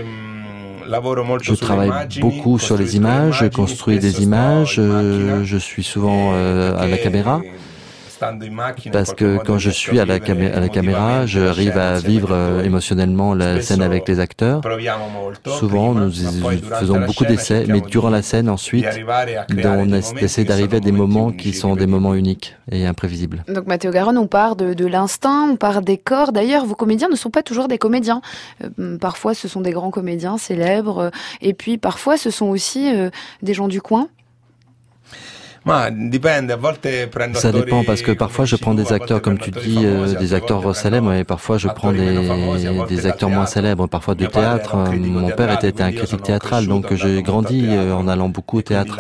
Je travaille beaucoup sur les images, je construis des images, je suis souvent euh, à la caméra. Parce que quand je suis à la, camé à la caméra, j'arrive à vivre euh, émotionnellement la scène avec les acteurs. Souvent, nous faisons beaucoup d'essais, mais durant la scène, ensuite, on essaie d'arriver à des moments qui sont des moments uniques et imprévisibles. Donc, Matteo Garrone, on part de, de l'instinct, on part des corps. D'ailleurs, vos comédiens ne sont pas toujours des comédiens. Euh, parfois, ce sont des grands comédiens célèbres, euh, et puis parfois, ce sont aussi euh, des gens du coin. Ça dépend parce que parfois je prends des acteurs, comme tu dis, euh, des acteurs célèbres, et parfois je prends des, des acteurs moins célèbres, parfois de théâtre. Mon père était un critique théâtral, donc j'ai grandi en allant beaucoup au théâtre.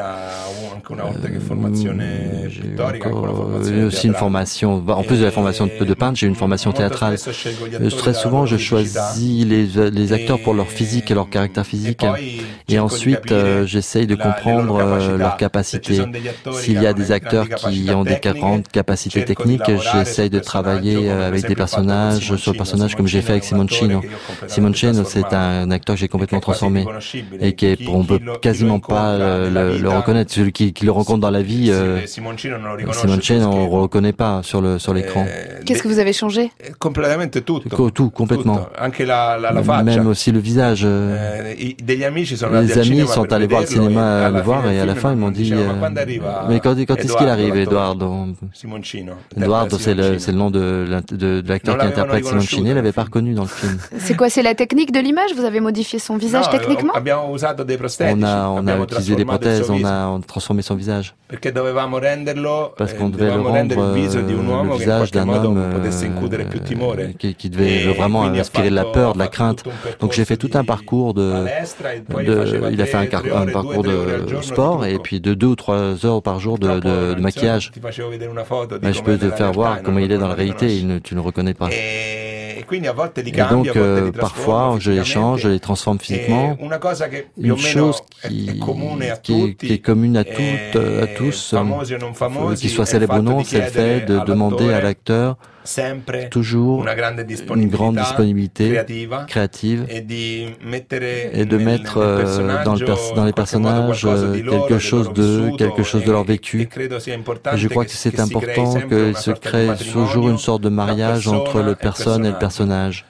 Euh, j'ai encore eu aussi une formation, en plus de la formation de, de peintre, j'ai une formation théâtrale. Euh, très souvent, je choisis les, les acteurs pour leur physique et leur caractère physique, et ensuite euh, j'essaye de comprendre euh, leurs capacités. S'il y a des acteurs qui ont des grandes capacités techniques, j'essaye de travailler avec des personnages, sur le personnage comme j'ai fait avec Simoncino. Simoncino, c'est un acteur que j'ai complètement transformé et qui est, on peut quasiment pas le, le, le reconnaître. Celui qui qui le rencontre dans la vie, euh, Simoncino, on le reconnaît pas sur le sur l'écran. Qu'est-ce que vous avez changé? Tout, tout, complètement. Même aussi le visage. Les amis sont allés voir le cinéma, le voir, et à la fin ils m'ont dit euh, mais quand, quand est-ce qu'il arrive, Eduardo? Eduardo, c'est le, c'est le nom de, de, de l'acteur qui interprète Simoncino, il l'avait pas reconnu dans le film. C'est quoi, c'est la technique de l'image? Vous avez modifié son visage techniquement? On a, on a utilisé des prothèses, on a, on a transformé son visage. Parce qu'on devait le rendre euh, le visage d'un homme euh, qui, qui devait vraiment inspirer de la peur, de la crainte. Donc j'ai fait tout un parcours de, de il a fait un, car, un parcours de sport et puis de deux ou trois heures par jour de, de, de maquillage. Mais je peux te faire voir comment il est dans la réalité, il ne, tu ne le reconnais pas. Et donc, euh, parfois, je les change, je les transforme physiquement. Une chose qui, qui, est, qui est commune à toutes, à tous, euh, qu'ils soient célèbres ou non, c'est le fait de demander à l'acteur toujours une grande disponibilité créative et de mettre euh, dans, le pers- dans les personnages euh, quelque chose de quelque chose de leur vécu. Et je crois que c'est important qu'il se crée toujours une sorte de mariage entre le personne et le personnage.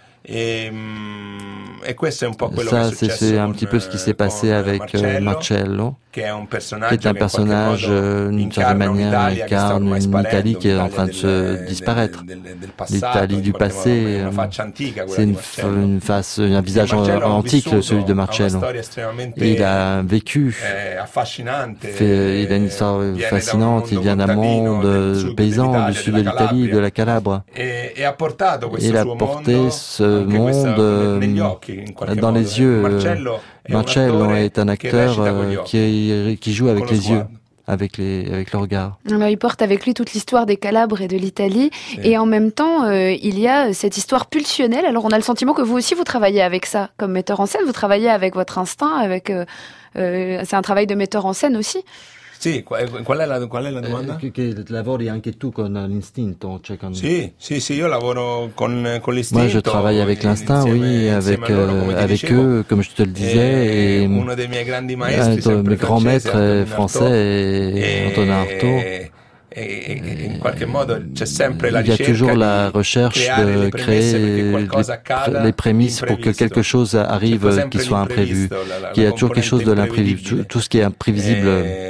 Ça, c'est, c'est un petit peu ce qui s'est passé avec euh, Marcello, qui est un personnage, euh, d'une certaine manière, incarne une Italie qui est en train de se disparaître. L'Italie du passé, euh, c'est une, une face, un visage antique, celui de Marcello. Et il a un vécu, fait, il a une histoire fascinante, il vient d'un monde paysan du sud de l'Italie, de la Calabre. Il a porté ce monde euh, dans les yeux. Marcello est un acteur euh, qui, qui joue avec les yeux, avec, les, avec le regard. Alors, il porte avec lui toute l'histoire des Calabres et de l'Italie. Et, et en même temps, euh, il y a cette histoire pulsionnelle. Alors on a le sentiment que vous aussi, vous travaillez avec ça. Comme metteur en scène, vous travaillez avec votre instinct. Avec, euh, euh, c'est un travail de metteur en scène aussi. Sì, qual è la, qual è la domanda? Eh, che, che lavori anche tu con l'istinto, cioè con... Sì, sì, sì, io lavoro con, con l'istinto. Moi, je travaille avec l'instinct, oui, avec, euh, avec eux, comme je te le disais, et uno dei miei grandi maestri, un de mes grands maîtres français est Antonin Artaud. Et, et in qualche modo c'è sempre la il y a toujours la recherche de créer les prémices pour que quelque chose arrive qui soit imprévu. Il y a toujours quelque chose de l'imprévu, tout ce qui est imprévisible.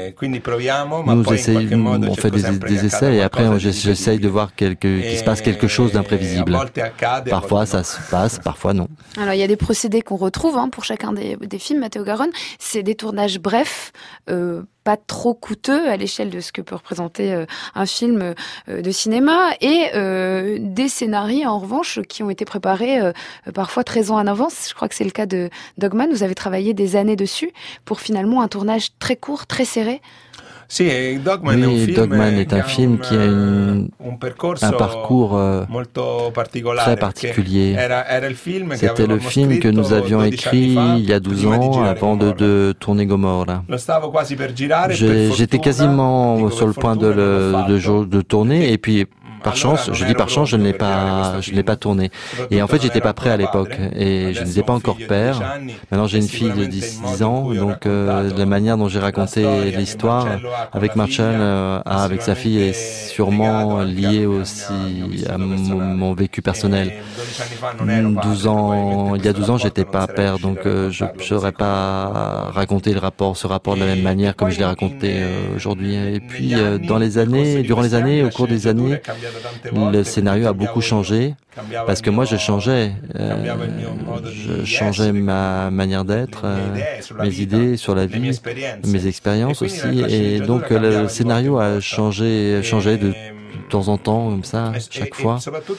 Nous essayons, on fait des, des essais et après j'essaye de voir quelque, qu'il se passe quelque chose d'imprévisible. Parfois ça se passe, parfois non. Alors il y a des procédés qu'on retrouve hein, pour chacun des, des films, Matteo Garonne. C'est des tournages brefs, euh, pas trop coûteux à l'échelle de ce que peut représenter euh, un film euh, de cinéma et euh, des scénarios en revanche qui ont été préparés euh, parfois treize ans en avance. Je crois que c'est le cas de Dogman. Vous avez travaillé des années dessus pour finalement un tournage très court, très serré. Oui, Dogman, oui, è un film, Dogman est un film qui a une, un parcours euh, très particulier. C'était le film que nous avions écrit il y a douze ans avant de, de tourner Gomorra. Je, j'étais quasiment sur le point de, le, de, de tourner et puis par chance, je dis par chance, je ne l'ai pas, je ne l'ai pas tourné. Et en fait, j'étais pas prêt à l'époque et je n'étais pas encore père. Maintenant, j'ai une fille de dix ans, donc euh, la manière dont j'ai raconté l'histoire avec Marcel, euh, avec sa fille, est sûrement liée aussi à mon, mon vécu personnel. douze ans, il y a douze ans, j'étais pas père, donc euh, je ne saurais pas raconter le rapport, ce rapport de la même manière comme je l'ai raconté euh, aujourd'hui. Et puis, euh, dans les années, durant les années, au cours des années, le scénario a beaucoup changé parce que moi je changeais, euh, je changeais ma manière d'être, euh, mes idées sur la vie, mes expériences aussi, et donc le scénario a changé, changé de de temps en temps, comme ça, chaque fois.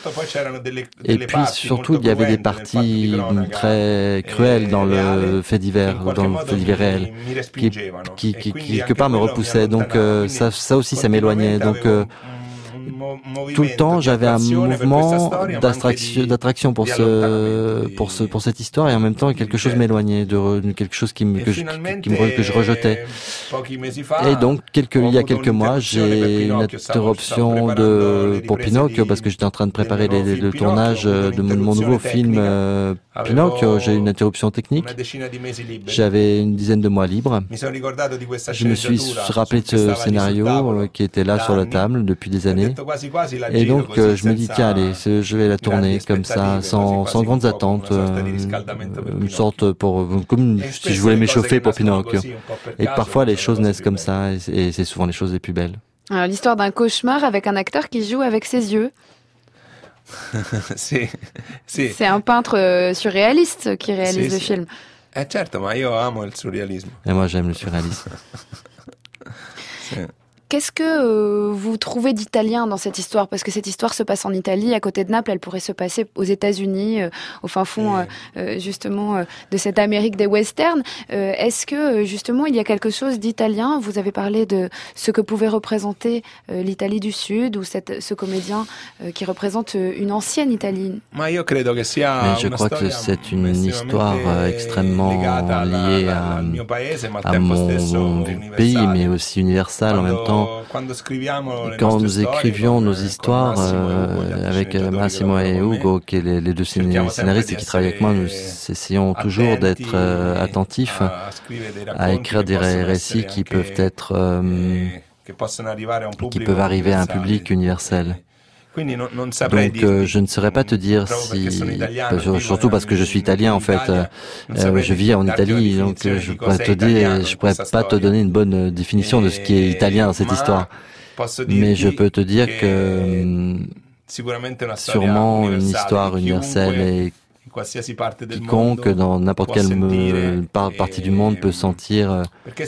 Et puis surtout, il y avait des parties très cruelles dans le fait divers, dans le fait divers réel, qui, qui, qui, qui quelque part me repoussaient. Donc euh, ça, ça aussi, ça m'éloignait. Donc euh, tout le temps, j'avais un mouvement d'attraction, d'attraction pour ce, pour ce, pour cette histoire, et en même temps quelque chose m'éloignait, de, de quelque chose qui me, que je, qui me, que je rejetais. Et donc, quelques, il y a quelques mois, j'ai une interruption de, pour Pinocchio, parce que j'étais en train de préparer les, le tournage de mon, mon nouveau film euh, Pinocchio. J'ai eu une interruption technique. J'avais une dizaine de mois libres. Je me suis rappelé de ce scénario euh, qui était là sur la table depuis des années. Et donc, euh, je me dis, tiens, allez, je vais la tourner comme ça, sans, sans grandes attentes, euh, une sorte pour, comme si je voulais m'échauffer pour Pinocchio. Et parfois, les choses naissent comme ça, et, et c'est souvent les choses les plus belles. Alors, l'histoire d'un cauchemar avec un acteur qui joue avec ses yeux. c'est, c'est... c'est un peintre surréaliste qui réalise sì, le sì. film. Eh certo, ma io amo il surrealisme. Et moi, j'aime le surréalisme. sì. Qu'est-ce que euh, vous trouvez d'italien dans cette histoire? Parce que cette histoire se passe en Italie, à côté de Naples, elle pourrait se passer aux États-Unis, euh, au fin fond euh, euh, justement euh, de cette Amérique des westerns. Euh, est-ce que justement il y a quelque chose d'italien? Vous avez parlé de ce que pouvait représenter euh, l'Italie du Sud, ou cette, ce comédien euh, qui représente une ancienne Italie. Ma io credo che sia Mais je crois que c'est une histoire euh, extrêmement liée à, à mon, mon pays, mais aussi universelle en même temps. Quand nous écrivions nos histoires euh, avec Massimo et Ugo, qui est les, les deux scénaristes et qui travaillent avec moi, nous essayons toujours d'être euh, attentifs à écrire des récits qui peuvent être, euh, qui peuvent arriver à un public universel. Donc euh, je ne saurais pas te dire si, surtout parce que je suis italien en fait, euh, je vis en Italie, donc je pourrais te dire, je pourrais pas te donner une bonne définition de ce qui est italien dans cette histoire. Mais je peux te dire que sûrement une histoire universelle et quiconque dans n'importe quelle me, par, partie du monde peut sentir,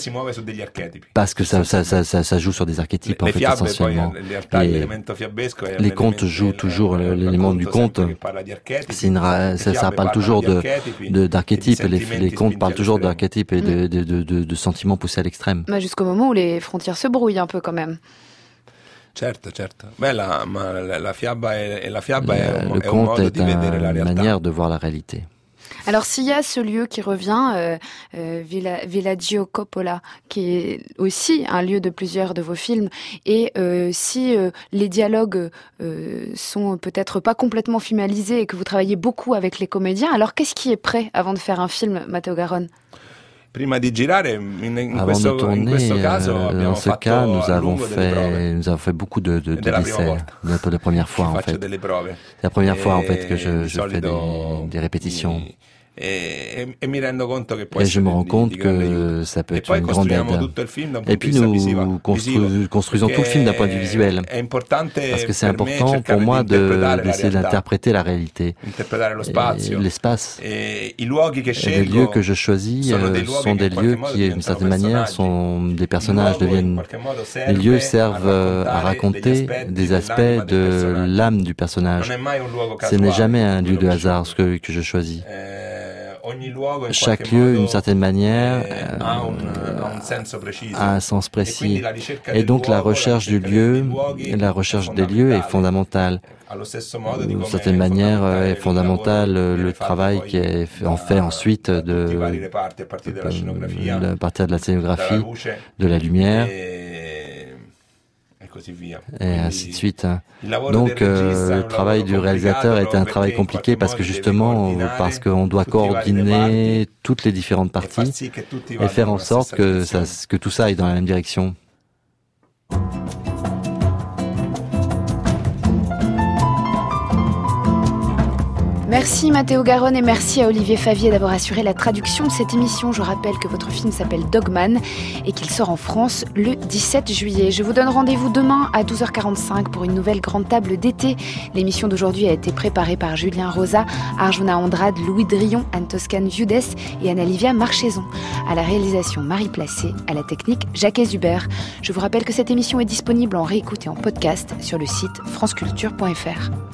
parce que ça, ça, ça, ça, ça joue sur des archétypes en fait essentiellement. Les, les contes jouent toujours l'élément du conte. C'est une, ça, ça parle toujours de, de d'archétypes. Les, les contes parlent toujours d'archétypes et de, de, de, de, de sentiments poussés à l'extrême. Bah jusqu'au moment où les frontières se brouillent un peu quand même. Certo, certo. Beh, la, ma, la, la fiaba è, la fiaba le, è un, le è un conte modo est di vedere la une realtà. manière de voir la réalité. Alors s'il y a ce lieu qui revient, euh, euh, Villa, Villaggio Coppola, qui est aussi un lieu de plusieurs de vos films, et euh, si euh, les dialogues euh, sont peut-être pas complètement finalisés et que vous travaillez beaucoup avec les comédiens, alors qu'est-ce qui est prêt avant de faire un film, Matteo Garonne? Prima di girare, in, in Avant questo, de tourner, in questo caso, euh, dans ce cas, nous avons fait, nous avons fait beaucoup de, de, de d'essais, de, de première fois en fait. C'est la première fois en fait que je, je fais des, des répétitions. Et, et, et, et je me rends compte que ça peut être une grande aide. Et puis nous constru- construisons tout le film d'un point de vue visuel. Parce que c'est important pour moi de, d'essayer d'interpréter la réalité. Et l'espace. Et les lieux que je choisis euh, sont des lieux qui, d'une certaine manière, sont des personnages, deviennent... Les lieux servent à raconter des aspects de l'âme du personnage. Ce n'est jamais un lieu de hasard ce que, que je choisis. Chaque lieu, d'une certaine manière, euh, a un sens précis. Et donc la recherche du lieu, la recherche des lieux est fondamentale. D'une certaine manière, est fondamentale le travail qui est en fait ensuite de, de, de, à partir de la scénographie, de la lumière, et ainsi de suite. Donc euh, le travail du réalisateur est un travail compliqué parce que justement, parce qu'on doit coordonner toutes les différentes parties et faire en sorte que, ça, que tout ça aille dans la même direction. Merci Matteo Garonne et merci à Olivier Favier d'avoir assuré la traduction de cette émission. Je rappelle que votre film s'appelle Dogman et qu'il sort en France le dix-sept juillet. Je vous donne rendez-vous demain à douze heures quarante-cinq pour une nouvelle grande table d'été. L'émission d'aujourd'hui a été préparée par Julien Rosa, Arjuna Andrade, Louis Drion, Anne-Toscane Viudes et Anna-Livia Marcheson. À la réalisation Marie Placé, à la technique Jacques Hubert. Je vous rappelle que cette émission est disponible en réécoute et en podcast sur le site franceculture point f r.